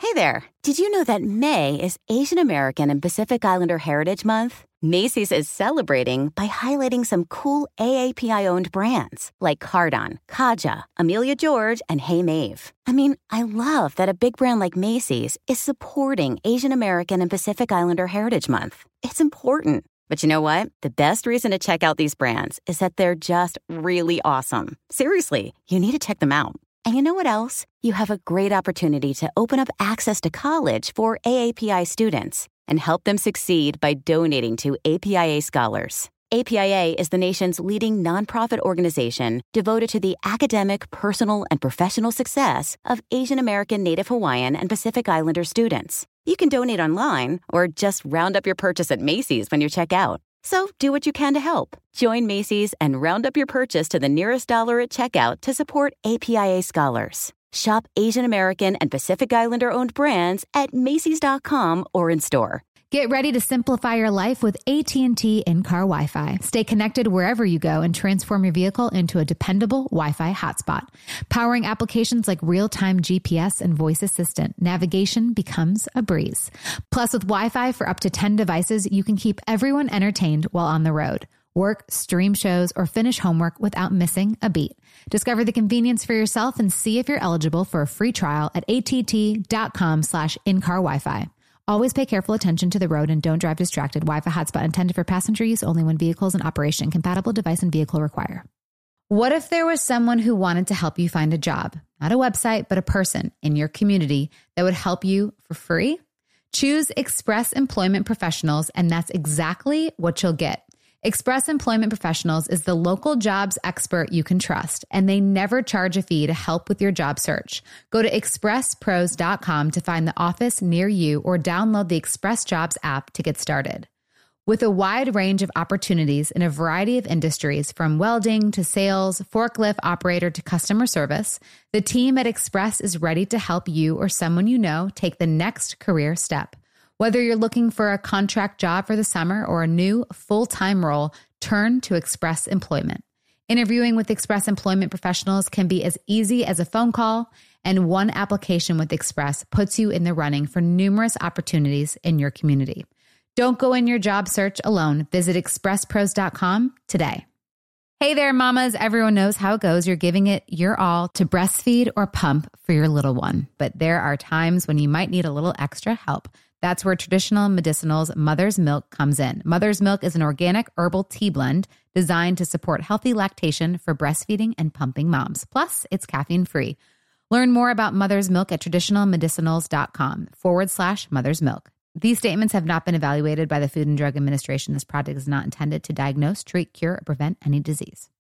Hey there. Did you know that May is Asian American and Pacific Islander Heritage Month? Macy's is celebrating by highlighting some cool A A P I-owned brands like Cardon, Kaja, Amelia George, and Hey Mave. I mean, I love that a big brand like Macy's is supporting Asian American and Pacific Islander Heritage Month. It's important. But you know what? The best reason to check out these brands is that they're just really awesome. Seriously, you need to check them out. And you know what else? You have a great opportunity to open up access to college for A A P I students and help them succeed by donating to A P I A Scholars. A P I A is the nation's leading nonprofit organization devoted to the academic, personal, and professional success of Asian American, Native Hawaiian, and Pacific Islander students. You can donate online or just round up your purchase at Macy's when you check out. So do what you can to help. Join Macy's and round up your purchase to the nearest dollar at checkout to support A P I A Scholars. Shop Asian American and Pacific Islander owned brands at Macy's dot com or in store. Get ready to simplify your life with A T and T in-car Wi-Fi. Stay connected wherever you go and transform your vehicle into a dependable Wi-Fi hotspot. Powering applications like real-time G P S and voice assistant, navigation becomes a breeze. Plus, with Wi-Fi for up to ten devices, you can keep everyone entertained while on the road. Work, stream shows, or finish homework without missing a beat. Discover the convenience for yourself and see if you're eligible for a free trial at att.com slash in-car Wi-Fi. Always pay careful attention to the road and don't drive distracted. Wi-Fi hotspot intended for passenger use only when vehicles in operation. Compatible device and vehicle require. What if there was someone who wanted to help you find a job? Not a website, but a person in your community that would help you for free? Choose Express Employment Professionals, and that's exactly what you'll get. Express Employment Professionals is the local jobs expert you can trust, and they never charge a fee to help with your job search. Go to express pros dot com to find the office near you or download the Express Jobs app to get started. With a wide range of opportunities in a variety of industries, from welding to sales, forklift operator to customer service, the team at Express is ready to help you or someone you know take the next career step. Whether you're looking for a contract job for the summer or a new full-time role, turn to Express Employment. Interviewing with Express Employment Professionals can be as easy as a phone call, and one application with Express puts you in the running for numerous opportunities in your community. Don't go in your job search alone. Visit express pros dot com today. Hey there, mamas. Everyone knows how it goes. You're giving it your all to breastfeed or pump for your little one. But there are times when you might need a little extra help. That's where Traditional Medicinals Mother's Milk comes in. Mother's Milk is an organic herbal tea blend designed to support healthy lactation for breastfeeding and pumping moms. Plus, it's caffeine-free. Learn more about Mother's Milk at traditionalmedicinals.com forward slash Mother's Milk. These statements have not been evaluated by the Food and Drug Administration. This product is not intended to diagnose, treat, cure, or prevent any disease.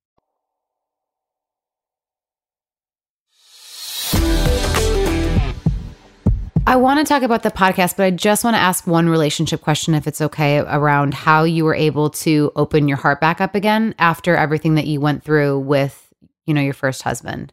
I want to talk about the podcast, but I just want to ask one relationship question, if it's okay, around how you were able to open your heart back up again after everything that you went through with, you know, your first husband.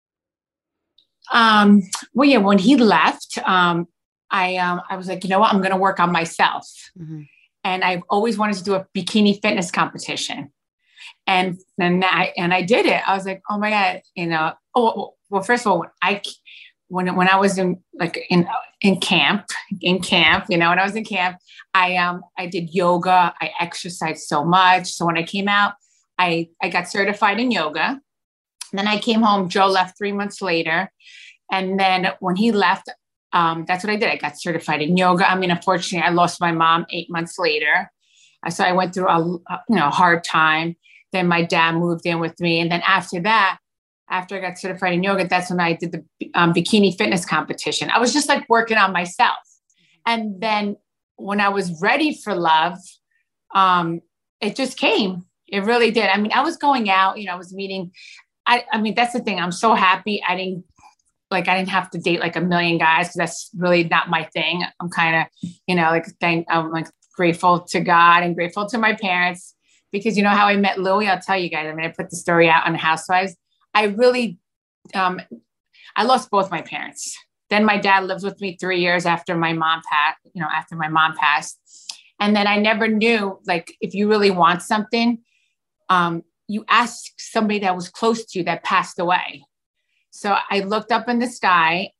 Um, well, yeah, when he left, um, I, um, I was like, you know what, I'm going to work on myself. Mm-hmm. And I've always wanted to do a bikini fitness competition. And then I, and I did it. I was like, oh my God, you know, oh, well, first of all, I, when, when I was in like in, in camp, in camp, you know, when I was in camp, I, um, I did yoga. I exercised so much. So when I came out, I, I got certified in yoga. And then I came home. Joe left three months later. And then when he left, um, that's what I did. I got certified in yoga. I mean, unfortunately, I lost my mom eight months later. So I went through a, you know, hard time. Then my dad moved in with me. And then after that, after I got certified in yoga, that's when I did the um, bikini fitness competition. I was just like working on myself. And then when I was ready for love, um, it just came. It really did. I mean, I was going out, you know, I was meeting. I, I mean, that's the thing. I'm so happy. I didn't like, I didn't have to date like a million guys because that's really not my thing. I'm kind of, you know, like, thank, I'm like grateful to God and grateful to my parents because you know how I met Louie. I'll tell you guys. I mean, I put the story out on Housewives. I really, um, I lost both my parents. Then my dad lived with me three years after my mom passed, you know, after my mom passed. And then I never knew, like, if you really want something, um, you ask somebody that was close to you that passed away. So I looked up in the sky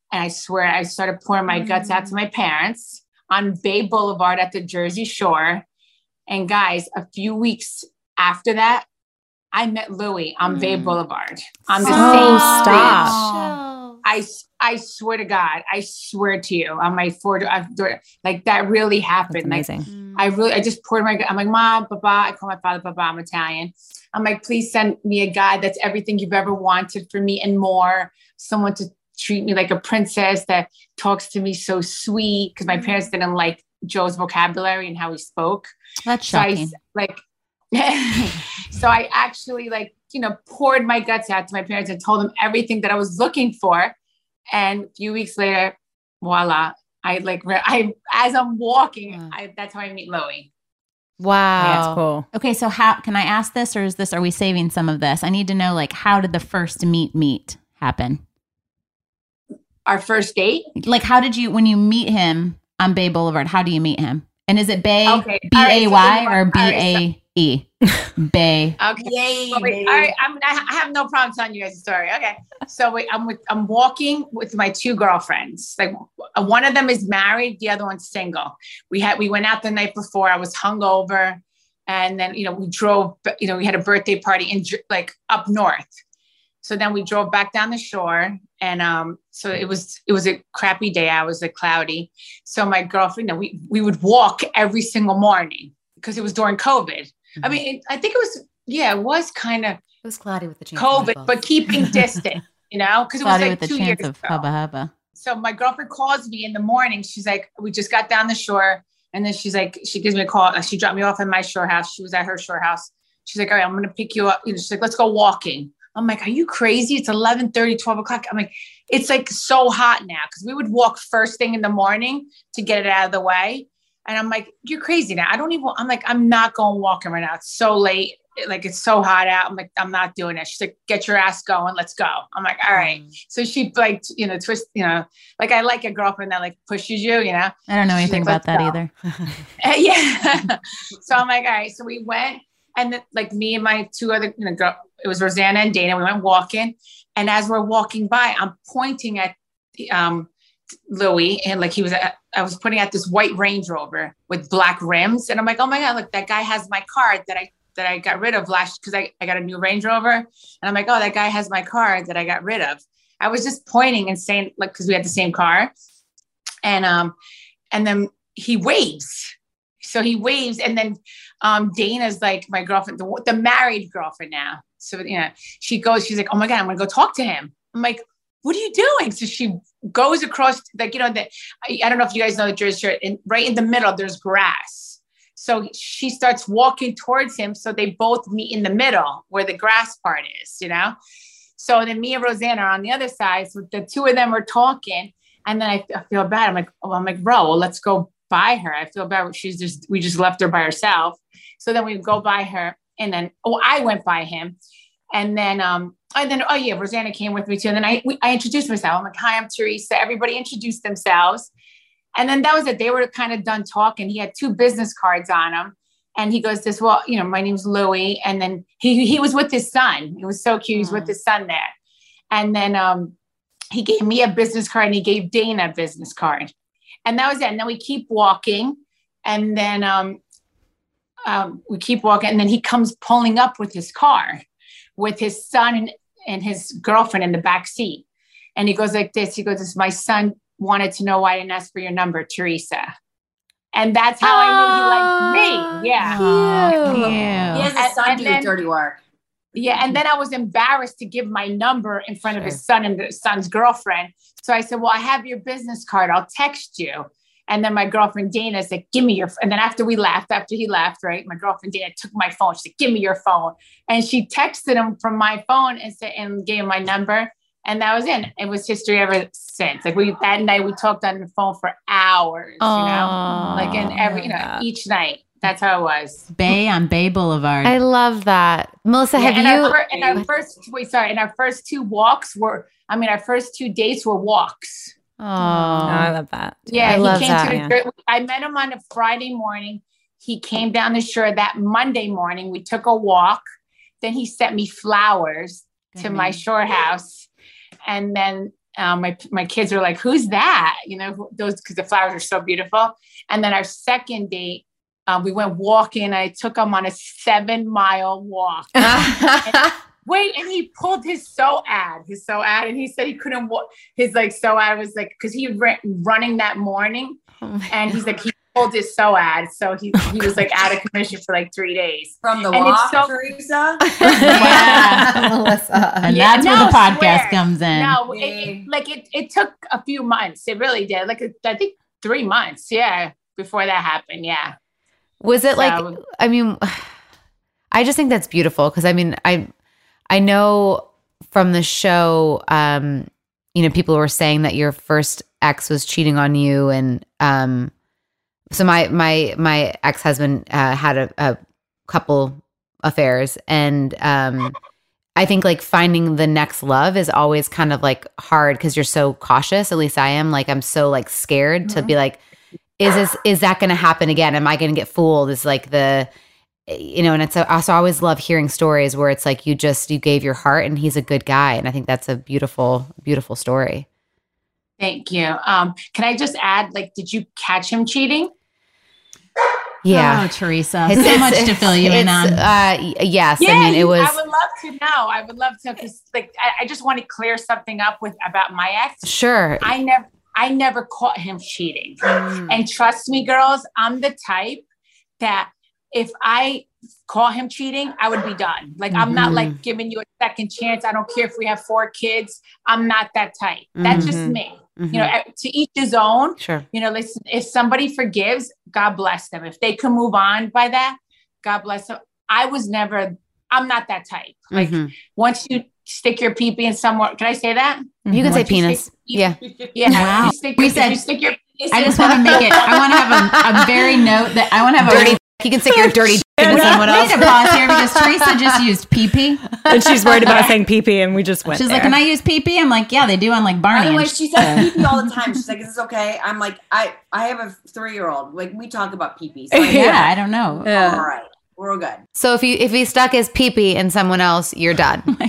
And I swear I started pouring my guts out to my parents on Bay Boulevard at the Jersey Shore. And guys, a few weeks after that, I met Louis on mm. Bay Boulevard on the oh, same stop. I, I swear to God, I swear to you on my four, like that really happened. That's amazing. Like I really, I just poured my, I'm like, Mom, Papa, I call my father, Papa, I'm Italian. I'm like, please send me a guy that's everything you've ever wanted for me and more. Someone to treat me like a princess that talks to me so sweet. Cause my parents didn't like Joe's vocabulary and how he spoke. That's so shocking. I, like, so I actually like, you know, poured my guts out to my parents and told them everything that I was looking for. And a few weeks later, voila, I like, I, as I'm walking, wow. I, that's how I meet Louis. Wow. That's cool. Okay. So how, can I ask this, or is this, are we saving some of this? I need to know, like, how did the first meet meet happen? Our first date? Like, how did you, when you meet him on Bay Boulevard, how do you meet him? And is it Bay, okay. B A Y right, so or B A E? Bay. Okay. Yay, well, wait, all right. I'm, I have no problem telling you guys a story. Okay. So wait, I'm with, I'm walking with my two girlfriends. Like one of them is married. The other one's single. We had, we went out the night before. I was hungover. And then, you know, we drove, you know, we had a birthday party in like up north. So then we drove back down the shore. And um, so it was, it was a crappy day. I was like cloudy. So my girlfriend, you know, we, we would walk every single morning because it was during COVID. Mm-hmm. I mean, it, I think it was, yeah, it was kind of, it was cloudy with the chance COVID, of but keeping distant, you know, because it was like with the two chance years of ago. hubba hubba. So my girlfriend calls me in the morning. She's like, we just got down the shore. And then she's like, she gives me a call. She dropped me off at my shore house. She was at her shore house. She's like, all right, I'm going to pick you up. You know, she's like, let's go walking. I'm like, are you crazy? It's eleven thirty, twelve o'clock. I'm like, it's like so hot now. Cause we would walk first thing in the morning to get it out of the way. And I'm like, you're crazy now. I don't even, I'm like, I'm not going walking right now. It's so late. Like, it's so hot out. I'm like, I'm not doing it. She's like, get your ass going. Let's go. I'm like, all right. So she like, you know, twist, you know, like I like a girlfriend that like pushes you, you know? I don't know anything like, about that go. either. Yeah. So I'm like, all right. So we went and then, like me and my two other, you know, girl, it was Rosanna and Dana. We went walking. And as we're walking by, I'm pointing at um, Louis and like he was, at, I was pointing at this white Range Rover with black rims. And I'm like, oh my God, look, that guy has my car that I, that I got rid of last, cause I, I got a new Range Rover. And I'm like, oh, that guy has my car that I got rid of. I was just pointing and saying like, cause we had the same car. And, um, and then he waves. So he waves. And then, um, Dana's like my girlfriend, the, the married girlfriend now. So, you know, she goes, she's like, oh my God, I'm going to go talk to him. I'm like, what are you doing? So she goes across, like, you know, that I, I don't know if you guys know the Jersey Shore, and right in the middle, there's grass. So she starts walking towards him. So they both meet in the middle where the grass part is, you know? So then me and Rosanna are on the other side. So the two of them are talking. And then I, I feel bad. I'm like, oh, I'm like, bro, well, let's go by her. I feel bad. She's just, we just left her by herself. So then we go by her. And then, oh, I went by him. And then, um, and then, oh yeah, Rosanna came with me too. And then I, we, I introduced myself. I'm like, hi, I'm Teresa. Everybody introduced themselves. And then that was it. They were kind of done talking. He had two business cards on him. And he goes this, well, you know, my name's Louis. And then he, he was with his son. It was so cute. He was with his son there. And then, um, he gave me a business card and he gave Dana a business card. And that was it. And then we keep walking. And then, um, um, we keep walking. And then he comes pulling up with his car with his son and, and his girlfriend in the back seat. And he goes like this. He goes, this, my son wanted to know why I didn't ask for your number, Teresa. And that's how oh, I knew he liked me. Yeah. Oh, cute. He has a son do then, dirty work. Yeah. And then I was embarrassed to give my number in front sure. of his son and the son's girlfriend. So I said, well, I have your business card. I'll text you. And then my girlfriend Dana said, give me your, f-. and then after we left, after he left, right, my girlfriend Dana took my phone. She said, give me your phone. And she texted him from my phone and said, and gave him my number. And that was it. It was history ever since. Like we, that night we talked on the phone for hours, Aww. you know, like in every, you know, each night. That's how it was. Bay on Bay Boulevard. I love that. Melissa, yeah, have and you? Our, and our first, wait, sorry. And our first two walks were, I mean, our first two dates were walks. Oh, I love that. Yeah, I he love came that, to yeah. the, I met him on a Friday morning. He came down the shore that Monday morning. We took a walk. Then he sent me flowers Good to man. my shore house. And then um, my, my kids were like, who's that? You know, those, cause the flowers are so beautiful. And then our second date, uh, we went walking. I took him on a seven mile walk. and, wait, and he pulled his so ad, his so ad, and he said he couldn't walk. His like so ad was like, cause he ran running that morning, oh and he's like, he pulled his so ad. So he, he was like out of commission for like three days. From the and walk, so, Teresa? Yeah. Melissa. And yeah, that's no, where the podcast swear. comes in. No, it, it, like it, it took a few months. It really did. Like, a, I think three months. Yeah. Before that happened. Yeah. Was it so, like, I mean, I just think that's beautiful. Cause I mean, I, I know from the show, um, you know, people were saying that your first ex was cheating on you. And, um, so my, my, my ex-husband, uh, had a, a couple affairs, and, um, I think like finding the next love is always kind of like hard, cause you're so cautious. At least I am. Like, I'm so like scared mm-hmm. to be like, is this, is that going to happen again? Am I going to get fooled? Is like the, you know, and it's a, also I always love hearing stories where it's like you just, you gave your heart and he's a good guy. And I think that's a beautiful, beautiful story. Thank you. Um, can I just add, like, did you catch him cheating? Yeah. Oh, Teresa. It's, so it's, much to fill you in on. Uh, yes. Yeah, I mean, it was. I would love to know. I would love to, because like, I, I just want to clear something up with about my ex. Sure. I never, I never caught him cheating. Mm. And trust me, girls, I'm the type that if I caught him cheating, I would be done. Like, mm-hmm. I'm not like giving you a second chance. I don't care if we have four kids. I'm not that type. That's mm-hmm. just me. Mm-hmm. You know, to each his own. Sure. You know, listen, if somebody forgives, God bless them. If they can move on by that, God bless them. I was never, I'm not that type. Like mm-hmm. once you stick your pee-pee in somewhere, can I say that? You can once say penis. Stick, yeah. Yeah. Wow. You stick, we you, said, you stick your penis I just want to make it, I want to have a, a very note that I want to have dirty. a You can stick your dirty dick in someone else. We need to pause here because Teresa just used pee-pee. And she's worried about saying pee-pee, and we just went She's there. like, can I use pee-pee? I'm like, yeah, they do on like Barney. By the way, she says pee-pee all the time. She's like, is this okay? I'm like, I, I have a three-year-old. Like, we talk about pee-pee. So yeah, yeah, I don't know. Yeah. All right. We're good. So if you if he stuck his pee-pee in someone else, you're done. um,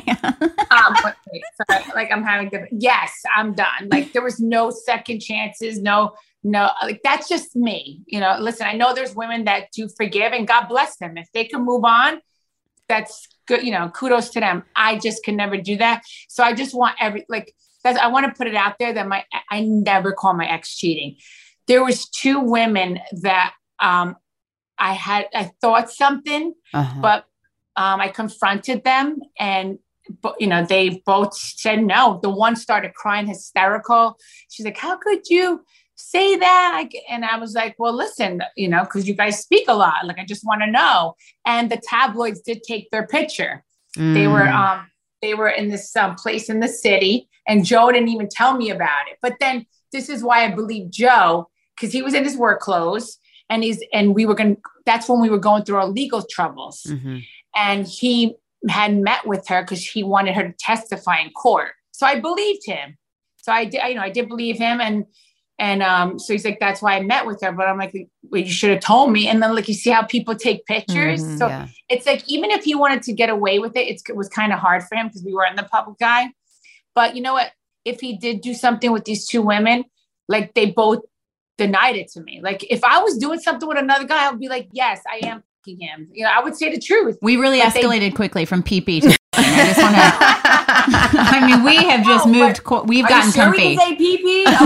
wait, sorry, like I'm having to, yes, I'm done. Like there was no second chances, no, no, like that's just me. You know, listen, I know there's women that do forgive, and God bless them. If they can move on, that's good. You know, kudos to them. I just can never do that. So I just want every, like, that's, I want to put it out there that my, I never call my ex cheating. There was two women that, um, I had, I thought something, uh-huh. but um, I confronted them, and, you know, they both said no. The one started crying hysterical. She's like, how could you say that? And I was like, well, listen, you know, because you guys speak a lot. Like, I just want to know. And the tabloids did take their picture. Mm. They were, um, they were in this um, place in the city, and Joe didn't even tell me about it. But then this is why I believe Joe, because he was in his work clothes. And he's, and we were going to, that's when we were going through our legal troubles. Mm-hmm. And he had met with her because he wanted her to testify in court. So I believed him. So I did, you know, I did believe him. And, and um, so he's like, that's why I met with her. But I'm like, well, you should have told me. And then like, you see how people take pictures. Mm-hmm, so yeah. It's like, even if he wanted to get away with it, it's, it was kind of hard for him because we were in the public eye. But you know what? If he did do something with these two women, like they both denied it to me. Like if I was doing something with another guy, I would be like, yes, I am f***ing him. You know, I would say the truth. We really but escalated they- quickly from pee-pee to I just want to, I mean, we have just oh, moved, co- we've gotten sure comfy. We can say pee-pee? Oh,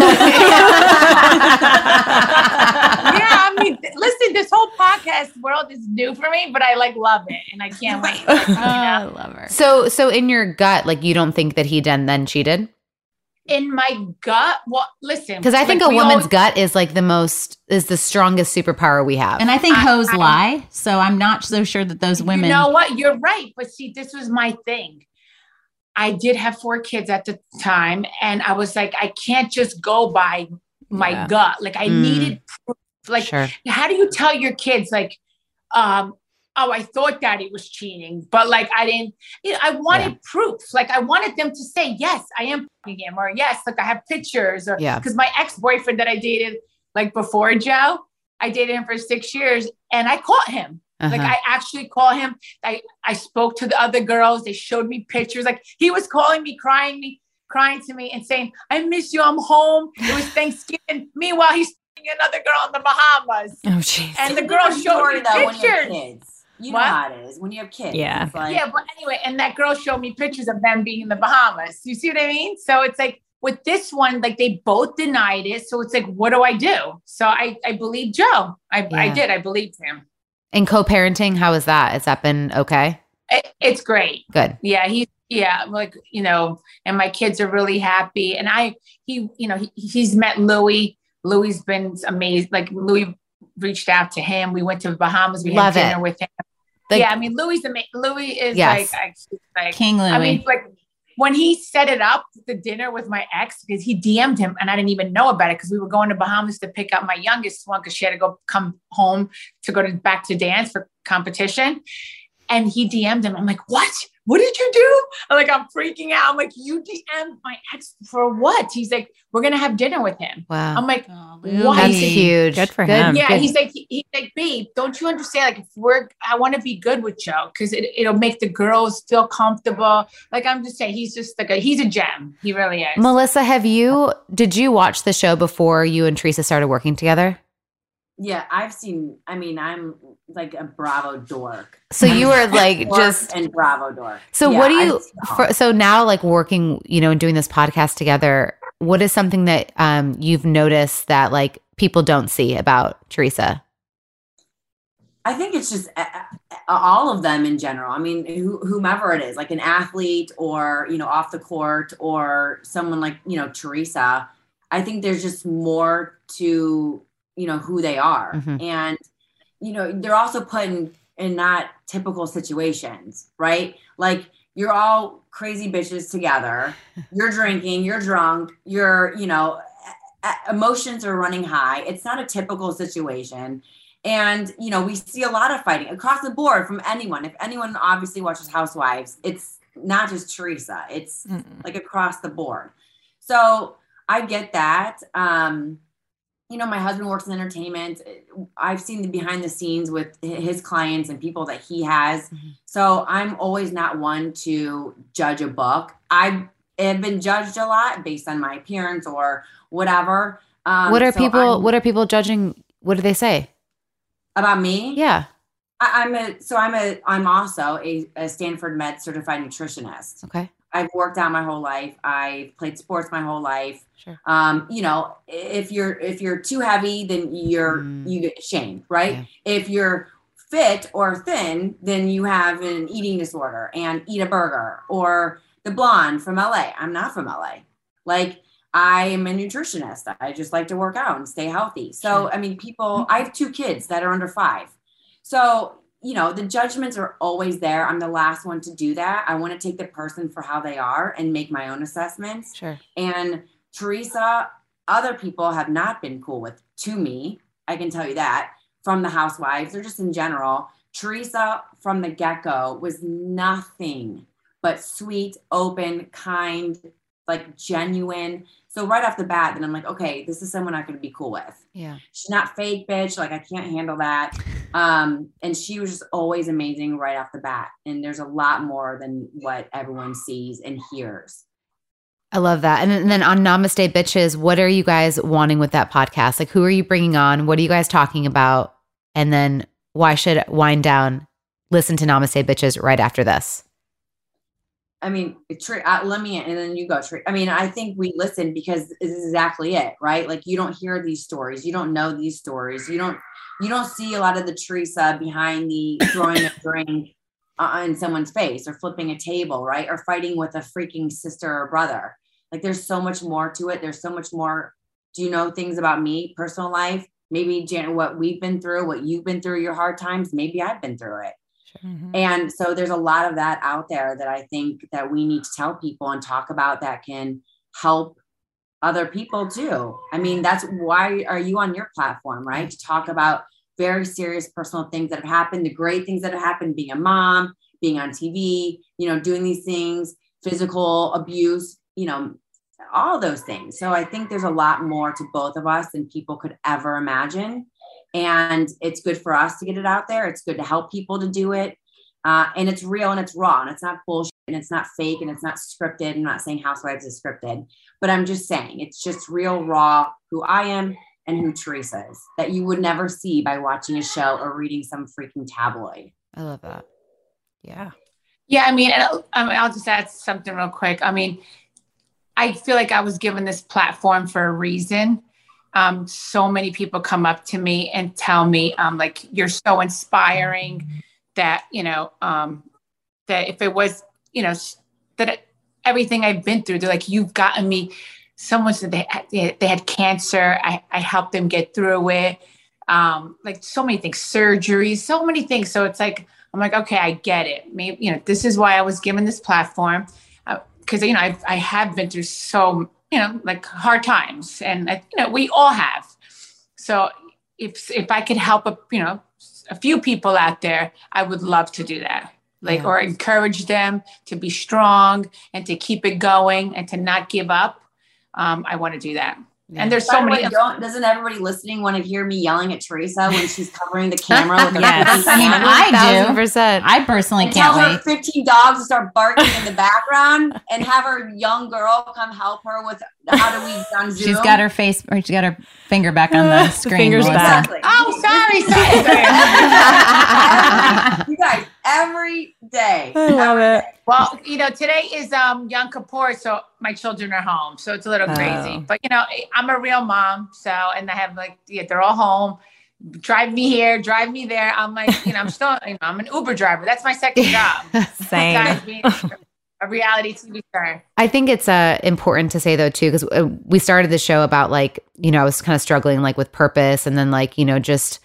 yeah, I mean, listen, this whole podcast world is new for me, but I like love it and I can't wait. Like, you know? I love her. So, so in your gut, like you don't think that he then, then cheated? In my gut, well, listen, because I think like a woman's always, gut is like the most is the strongest superpower we have, and I think I, hoes I, lie. So I'm not so sure that those women. You know what? You're right, but see, this was my thing. I did have four kids at the time, and I was like, I can't just go by my yeah. gut. Like I mm. needed proof. Like, sure. How do you tell your kids, like, um, oh, I thought Daddy was cheating, but like I didn't, you know, I wanted yeah. proof. Like I wanted them to say, yes, I am f***ing him, or yes, like I have pictures, or yeah. because my ex-boyfriend that I dated, like before Joe, I dated him for six years and I caught him. Uh-huh. Like I actually caught him. I, I spoke to the other girls. They showed me pictures. Like he was calling me, crying me, crying to me and saying, I miss you. I'm home. It was Thanksgiving. Meanwhile, he's seeing another girl in the Bahamas. Oh, jeez. And the girl showed me though, when you have pictures. kids. You What? know how it is when you have kids. Yeah. It's like, Yeah, but anyway, and that girl showed me pictures of them being in the Bahamas. You see what I mean? So it's like with this one, like they both denied it. So it's like, what do I do? So I, I believe Joe. I, I Yeah. did. I believed him. And co-parenting, how is that? Has that been okay? It, it's great. Good. Yeah, he, yeah, like, you know, and my kids are really happy. And I, he, you know, he, he's met Louis. Louis been amazing. Like Louis reached out to him. We went to the Bahamas. We Love had dinner it. with him. Like- yeah, I mean, Louis, ama- Louis is Yes. like, I, like, King Louis. I mean, like when he set it up, the dinner with my ex, because he D M'd him and I didn't even know about it because we were going to Bahamas to pick up my youngest one because she had to go come home to go to back to dance for competition. And he D M'd him. I'm like, what? What did you do? I'm like, I'm freaking out. I'm like, you D M'd my ex for what? He's like, we're going to have dinner with him. Wow. I'm like, Oh, what? That's He's- huge. Good for him. yeah, good. he's like, he- he's like, babe, don't you understand? Like, if we're, I want to be good with Joe because it, it'll make the girls feel comfortable. Like, I'm just saying, he's just like a, he's a gem. He really is. Melissa, have you, did you watch the show before you and Teresa started working together? yeah, I've seen, I mean, I'm like a Bravo dork. So you were like Dork just, and Bravo dork. so Yeah, what do you, I've seen all. for, so now like working, you know, and doing this podcast together, what is something that um, you've noticed that like people don't see about Teresa? I think it's just uh, uh, all of them in general. I mean, who, whomever it is, like an athlete or, you know, off the court or someone like, you know, Teresa, I think there's just more to, you know, who they are. Mhm. And, you know, they're also put in, in not typical situations, right? Like you're all crazy bitches together. You're drinking, you're drunk, you're, you know, e- emotions are running high. It's not a typical situation. And, you know, we see a lot of fighting across the board from anyone. If anyone obviously watches Housewives, it's not just Teresa, it's Mm-mm. like across the board. So I get that. Um, you know, my husband works in entertainment. I've seen the behind the scenes with his clients and people that he has. Mhm. So I'm always not one to judge a book. I have been judged a lot based on my appearance or whatever. Um, what are so people, I'm- what are people judging? What do they say? about me? Yeah. I, I'm a, so I'm a, I'm also a, a Stanford Med certified nutritionist. Okay. I've worked out my whole life. I've played sports my whole life. Sure. Um, you know, if you're if you're too heavy, then you're Mm. you get shamed, right? Yeah. If you're fit or thin, then you have an eating disorder and eat a burger. Or the blonde from L A. I'm not from L A. Like I am a nutritionist. I just like to work out and stay healthy. So Sure. I mean, people. I have two kids that are under five. So you know, the judgments are always there. I'm the last one to do that. I want to take the person for how they are and make my own assessments. Sure. And Teresa, other people have not been cool with to me. I can tell you that from the Housewives or just in general. Teresa from the get-go was nothing but sweet, open, kind, like genuine. So right off the bat, then I'm like, okay, this is someone I could be cool with. Yeah. She's not fake, bitch. Like I can't handle that. Um, and she was just always amazing right off the bat. And there's a lot more than what everyone sees and hears. I love that. And, and then on Namaste Bitches, what are you guys wanting with that podcast? Like, who are you bringing on? What are you guys talking about? And then why should Wind Down listen to Namaste Bitches right after this? I mean, Tri- uh, let me, and then you go, Tri- I mean, I think we listen because this is exactly it, right? Like you don't hear these stories. You don't know these stories. You don't, you don't see a lot of the Teresa behind the throwing a drink uh, in someone's face or flipping a table, right? Or fighting with a freaking sister or brother. Like there's so much more to it. There's so much more. Do you know things about me, personal life? Maybe Jan- what we've been through, what you've been through, your hard times. Maybe I've been through it. Mhm. And so there's a lot of that out there that I think that we need to tell people and talk about that can help other people too. I mean, that's why are you on your platform, right? To talk about very serious personal things that have happened, the great things that have happened, being a mom, being on T V, you know, doing these things, physical abuse, you know, all those things. So I think there's a lot more to both of us than people could ever imagine. And it's good for us to get it out there. It's good to help people to do it. Uh, and it's real and it's raw and it's not bullshit. and it's not fake and it's not scripted. I'm not saying Housewives is scripted, but I'm just saying it's just real, raw, who I am and who Teresa is, that you would never see by watching a show or reading some freaking tabloid. I love that. Yeah. Yeah. I mean, and I'll, I mean, I'll just add something real quick. I mean, I feel like I was given this platform for a reason. Um, so many people come up to me and tell me, um, like, you're so inspiring that, you know, um, that if it was, you know, that it, everything I've been through, they're like, you've gotten me. Someone said they had, they had cancer. I, I helped them get through it. Um, like so many things, surgeries, so many things. So it's like, I'm like, okay, I get it. Maybe, you know, this is why I was given this platform. Uh, Cause you know, I've, I have been through so, you know, like hard times, and I, you know, we all have. So if, if I could help, a, you know, a few people out there, I would love to do that. Like, yeah. Or encourage them to be strong and to keep it going and to not give up. Um, I want to do that. Yeah. And there's so By the many. way, don't, doesn't everybody listening want to hear me yelling at Teresa when she's covering the camera? With yes. I mean, I do. percent I personally and can't tell wait. her fifteen dogs to start barking in the background and have her young girl come help her with how do we on Zoom. She's got her face, or she's got her finger back on the screen. Fingers back. Exactly. Oh, sorry, sorry. You guys, every day. I love it. Well, you know, today is um, Yom Kippur, so my children are home, so it's a little crazy. Oh. But you know, I'm a real mom, so and I have like, yeah, they're all home. Drive me here, drive me there. I'm like, you know, I'm still, you know, I'm an Uber driver. That's my second job. Same. Besides being a reality T V star. I think it's uh, important to say though too, because uh, we started the show about like, you know, I was kind of struggling like with purpose, and then like, you know, just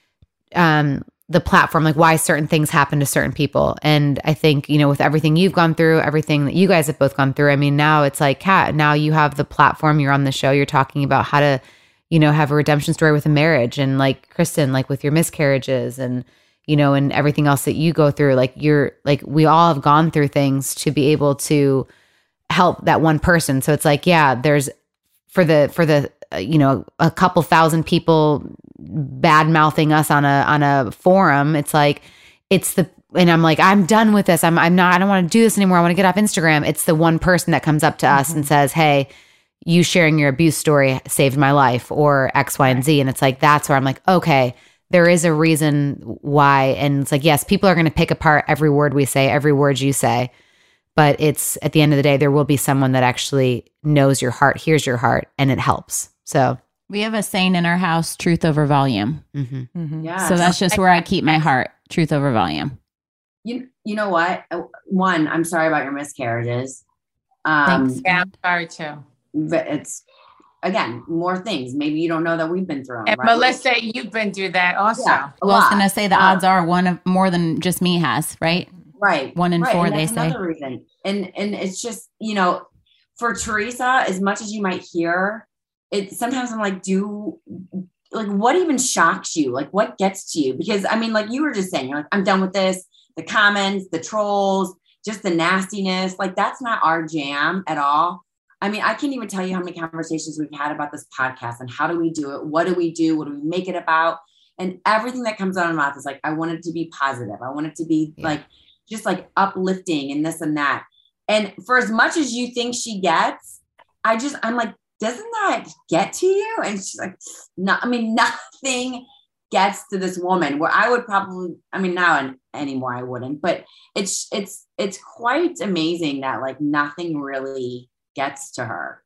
um the platform, like why certain things happen to certain people. And I think, you know, with everything you've gone through, everything that you guys have both gone through, I mean, now it's like, Kat, now you have the platform, you're on the show, you're talking about how to, you know, have a redemption story with a marriage, and like Kristen, like with your miscarriages and, you know, and everything else that you go through, like you're like, we all have gone through things to be able to help that one person. So it's like, yeah, there's for the, for the, uh, you know, a couple thousand people bad mouthing us on a, on a forum. It's like, it's the, and I'm like, I'm done with this. I'm, I'm not, I don't want to do this anymore. I want to get off Instagram. It's the one person that comes up to us mm-hmm. and says, hey, you sharing your abuse story saved my life, or X, Y, and Z. And it's like, that's where I'm like, okay, there is a reason why. And it's like, yes, people are going to pick apart every word we say, every word you say. But it's at the end of the day, there will be someone that actually knows your heart, hears your heart, and it helps. So we have a saying in our house, truth over volume. mm-hmm. Mm-hmm. Yeah. So that's just where I keep my heart, truth over volume. You, you know what? One, I'm sorry about your miscarriages. Um, Thanks. Yeah, I'm sorry too. But it's, again, more things. Maybe you don't know that we've been through them. And Right? Melissa, you've been through that also. Yeah, a Well, I was lot. going to say the odds are one of more than just me has, right? Right. One in right. four, and they that's say. another reason. And and it's just, you know, for Teresa, as much as you might hear, it sometimes I'm like, do like what even shocks you? Like what gets to you? Because I mean, like you were just saying, you're like, I'm done with this, the comments, the trolls, just the nastiness. Like that's not our jam at all. I mean, I can't even tell you how many conversations we've had about this podcast and how do we do it? What do we do? What do we make it about? And everything that comes out of my mouth is like, I want it to be positive. I want it to be yeah. like, just like uplifting and this and that. And for as much as you think she gets, I just, I'm like, doesn't that get to you? And she's like, no, I mean, nothing gets to this woman where I would probably, I mean, now anymore, I wouldn't, but it's, it's, it's quite amazing that like nothing really gets to her.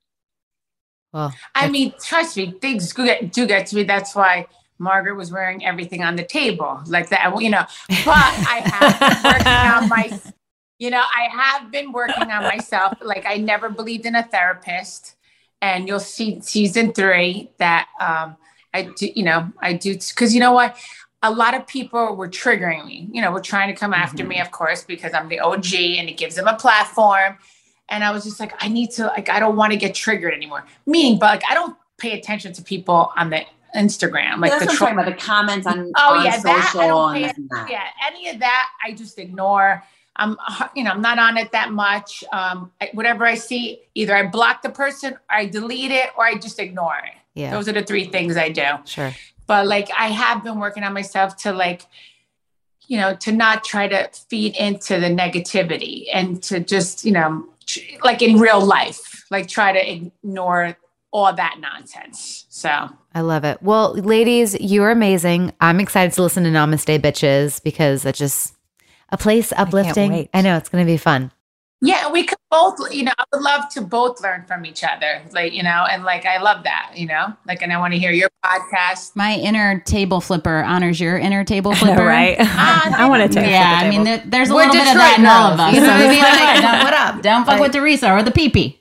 Well, I mean, trust me, things do get, do get to me. That's why Margaret was wearing everything on the table like that, you know, but I have been working on my, you know, I have been working on myself. Like I never believed in a therapist, and you'll see season three that um, I do, you know, I do. Cause you know what? A lot of people were triggering me, you know, were trying to come after mm-hmm. me, of course, because I'm the O G and it gives them a platform. And I was just like, I need to, like, I don't want to get triggered anymore. Meaning, but like, I don't pay attention to people on the Instagram, like yeah, that's the what tro- I'm talking about, the comments on, oh on yeah, social that I don't and pay, this and that. yeah, any of that I just ignore. I'm, you know, I'm not on it that much. Um, I, whatever I see, either I block the person, or I delete it, or I just ignore it. Yeah, those are the three things I do. Sure. But like, I have been working on myself to like, you know, to not try to feed into the negativity and to just, you know, like in real life, like try to ignore all that nonsense. So I love it. Well, ladies, you're amazing. I'm excited to listen to Namaste Bitches because it's just a place uplifting. I, I know it's going to be fun. Yeah, we could both, you know, I would love to both learn from each other. Like, you know, and like, I love that, you know, like, and I want to hear your podcast. My inner table flipper honors your inner table flipper. Right. Ah, I want to take Yeah, I mean, there, there's a We're little bit of Detroit that in all of girls, us. you know So what I it's mean? like, Like, don't, what up? Don't fuck Like- with Teresa or the pee-pee.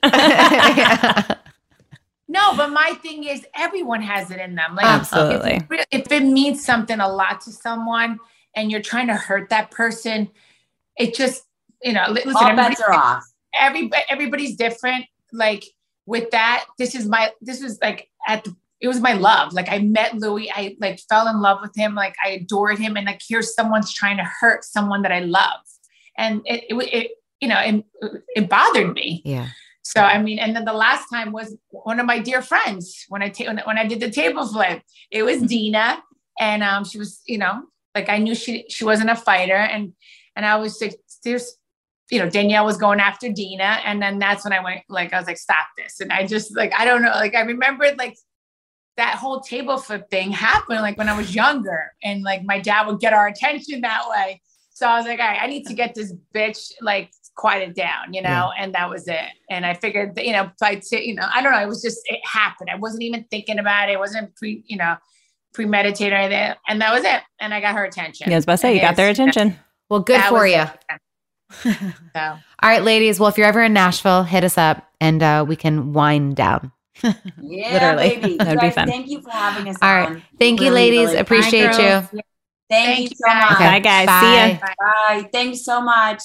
No, but my thing is everyone has it in them. Like, Absolutely. If it, re- if it means something a lot to someone and you're trying to hurt that person, it just, you know, li- listen, All everybody- bets are off. every everybody's different. Like with that, this is my this was like at the, it was my love. Like I met Louis, I like fell in love with him, like I adored him, and like here someone's trying to hurt someone that I love, and it it, it you know it, it bothered me. Yeah. So I mean, and then the last time was one of my dear friends when I ta- when, when I did the table flip. It was Dina, and um she was you know like I knew she she wasn't a fighter, and and I was like there's. You know, Danielle was going after Dina. And then that's when I went, like, I was like, stop this. And I just like, I don't know. Like, I remembered like that whole table flip thing happened like when I was younger and like my dad would get our attention that way. So I was like, all right, I need to get this bitch like quieted down, you know? Yeah. And that was it. And I figured that, you know, I'd say, you know, I don't know. It was just, it happened. I wasn't even thinking about it. It wasn't pre, you know, premeditated or anything. And that was it. And I got her attention. Yeah, I was about to say, you got their attention. Well, good That for was you. it. So. All right, ladies. Well, if you're ever in Nashville, hit us up and uh, we can wind down. Yeah, Literally. baby. That would be Guys, fun. Thank you for having us All on. right. Thank you, Really, ladies. really- Appreciate Bye, you. girls. Thank, Thank you you, so guys. much. Bye, guys. Bye. See ya. Bye. Thanks so much.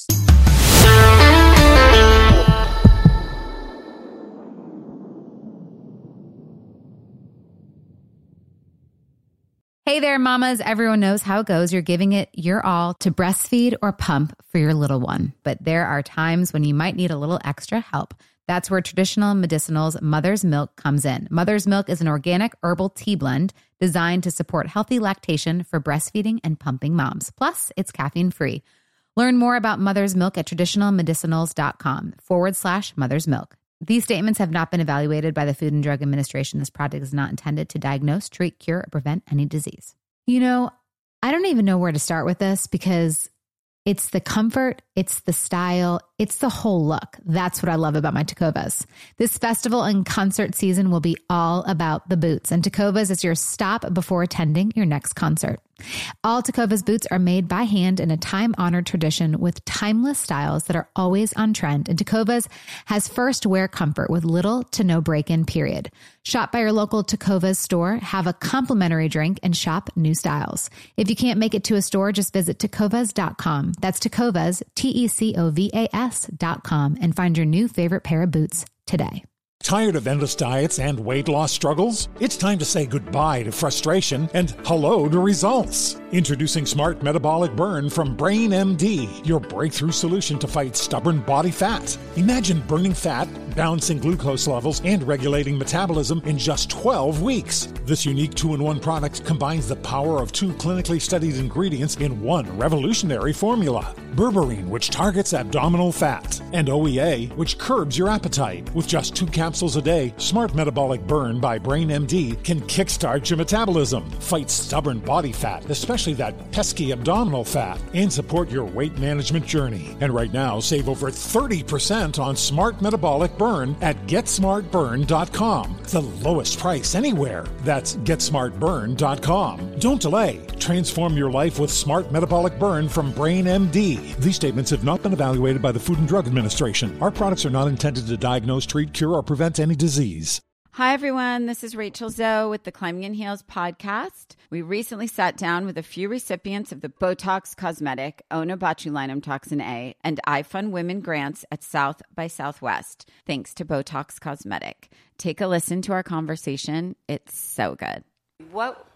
Hey there, mamas. Everyone knows how it goes. You're giving it your all to breastfeed or pump for your little one. But there are times when you might need a little extra help. That's where Traditional Medicinals Mother's Milk comes in. Mother's Milk is an organic herbal tea blend designed to support healthy lactation for breastfeeding and pumping moms. Plus, it's caffeine-free. Learn more about Mother's Milk at traditionalmedicinals.com forward slash mother's milk. These statements have not been evaluated by the Food and Drug Administration. This product is not intended to diagnose, treat, cure, or prevent any disease. You know, I don't even know where to start with this because it's the comfort, it's the style, it's the whole look. That's what I love about my Tecovas. This festival and concert season will be all about the boots, and Tecovas is your stop before attending your next concert. All Tecovas boots are made by hand in a time-honored tradition with timeless styles that are always on trend. And Tecovas has first wear comfort with little to no break-in period. Shop by your local Tecovas store, have a complimentary drink, and shop new styles. If you can't make it to a store, just visit tecovas dot com. That's Tecovas, T E C O V A S dot com, and find your new favorite pair of boots today. Tired of endless diets and weight loss struggles? It's time to say goodbye to frustration and hello to results. Introducing Smart Metabolic Burn from Brain M D, your breakthrough solution to fight stubborn body fat. Imagine burning fat, balancing glucose levels, and regulating metabolism in just twelve weeks. This unique two-in-one product combines the power of two clinically studied ingredients in one revolutionary formula. Berberine, which targets abdominal fat, and O E A, which curbs your appetite. With just two capsules a day, Smart Metabolic Burn by Brain M D can kickstart your metabolism, fight stubborn body fat, especially that pesky abdominal fat, and support your weight management journey. And right now, save over thirty percent on Smart Metabolic Burn at get smart burn dot com. The lowest price anywhere. That's get smart burn dot com. Don't delay. Transform your life with Smart Metabolic Burn from Brain M D. These statements have not been evaluated by the Food and Drug Administration. Our products are not intended to diagnose, treat, cure, or prevent any disease. Hi, everyone. This is Rachel Zoe with the Climbing in Heels podcast. We recently sat down with a few recipients of the Botox Cosmetic, Onabotulinum Toxin A, and iFund Women grants at South by Southwest, thanks to Botox Cosmetic. Take a listen to our conversation. It's so good. What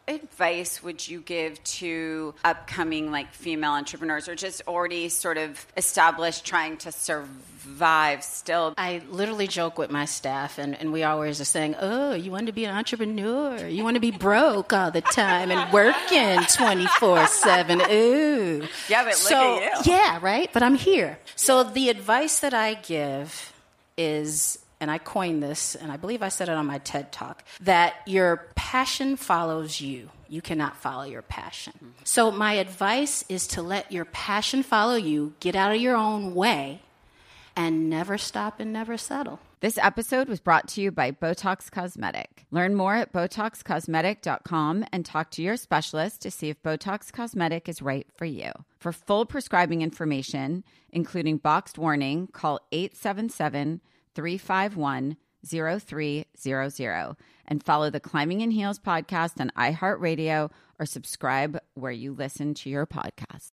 advice would you give to upcoming like female entrepreneurs or just already sort of established trying to survive still? I literally joke with my staff, and, and we always are saying, oh, you want to be an entrepreneur? You want to be broke all the time and working twenty-four seven? Ooh. Yeah, but so, look at you. Yeah, right? But I'm here. So the advice that I give is, and I coined this, and I believe I said it on my TED Talk, that your passion follows you. You cannot follow your passion. Mm-hmm. So my advice is to let your passion follow you, get out of your own way, and never stop and never settle. This episode was brought to you by Botox Cosmetic. Learn more at Botox Cosmetic dot com and talk to your specialist to see if Botox Cosmetic is right for you. For full prescribing information, including boxed warning, call eight seven seven, three five one, zero three zero zero and follow the Climbing in Heels podcast on iHeartRadio or subscribe where you listen to your podcast.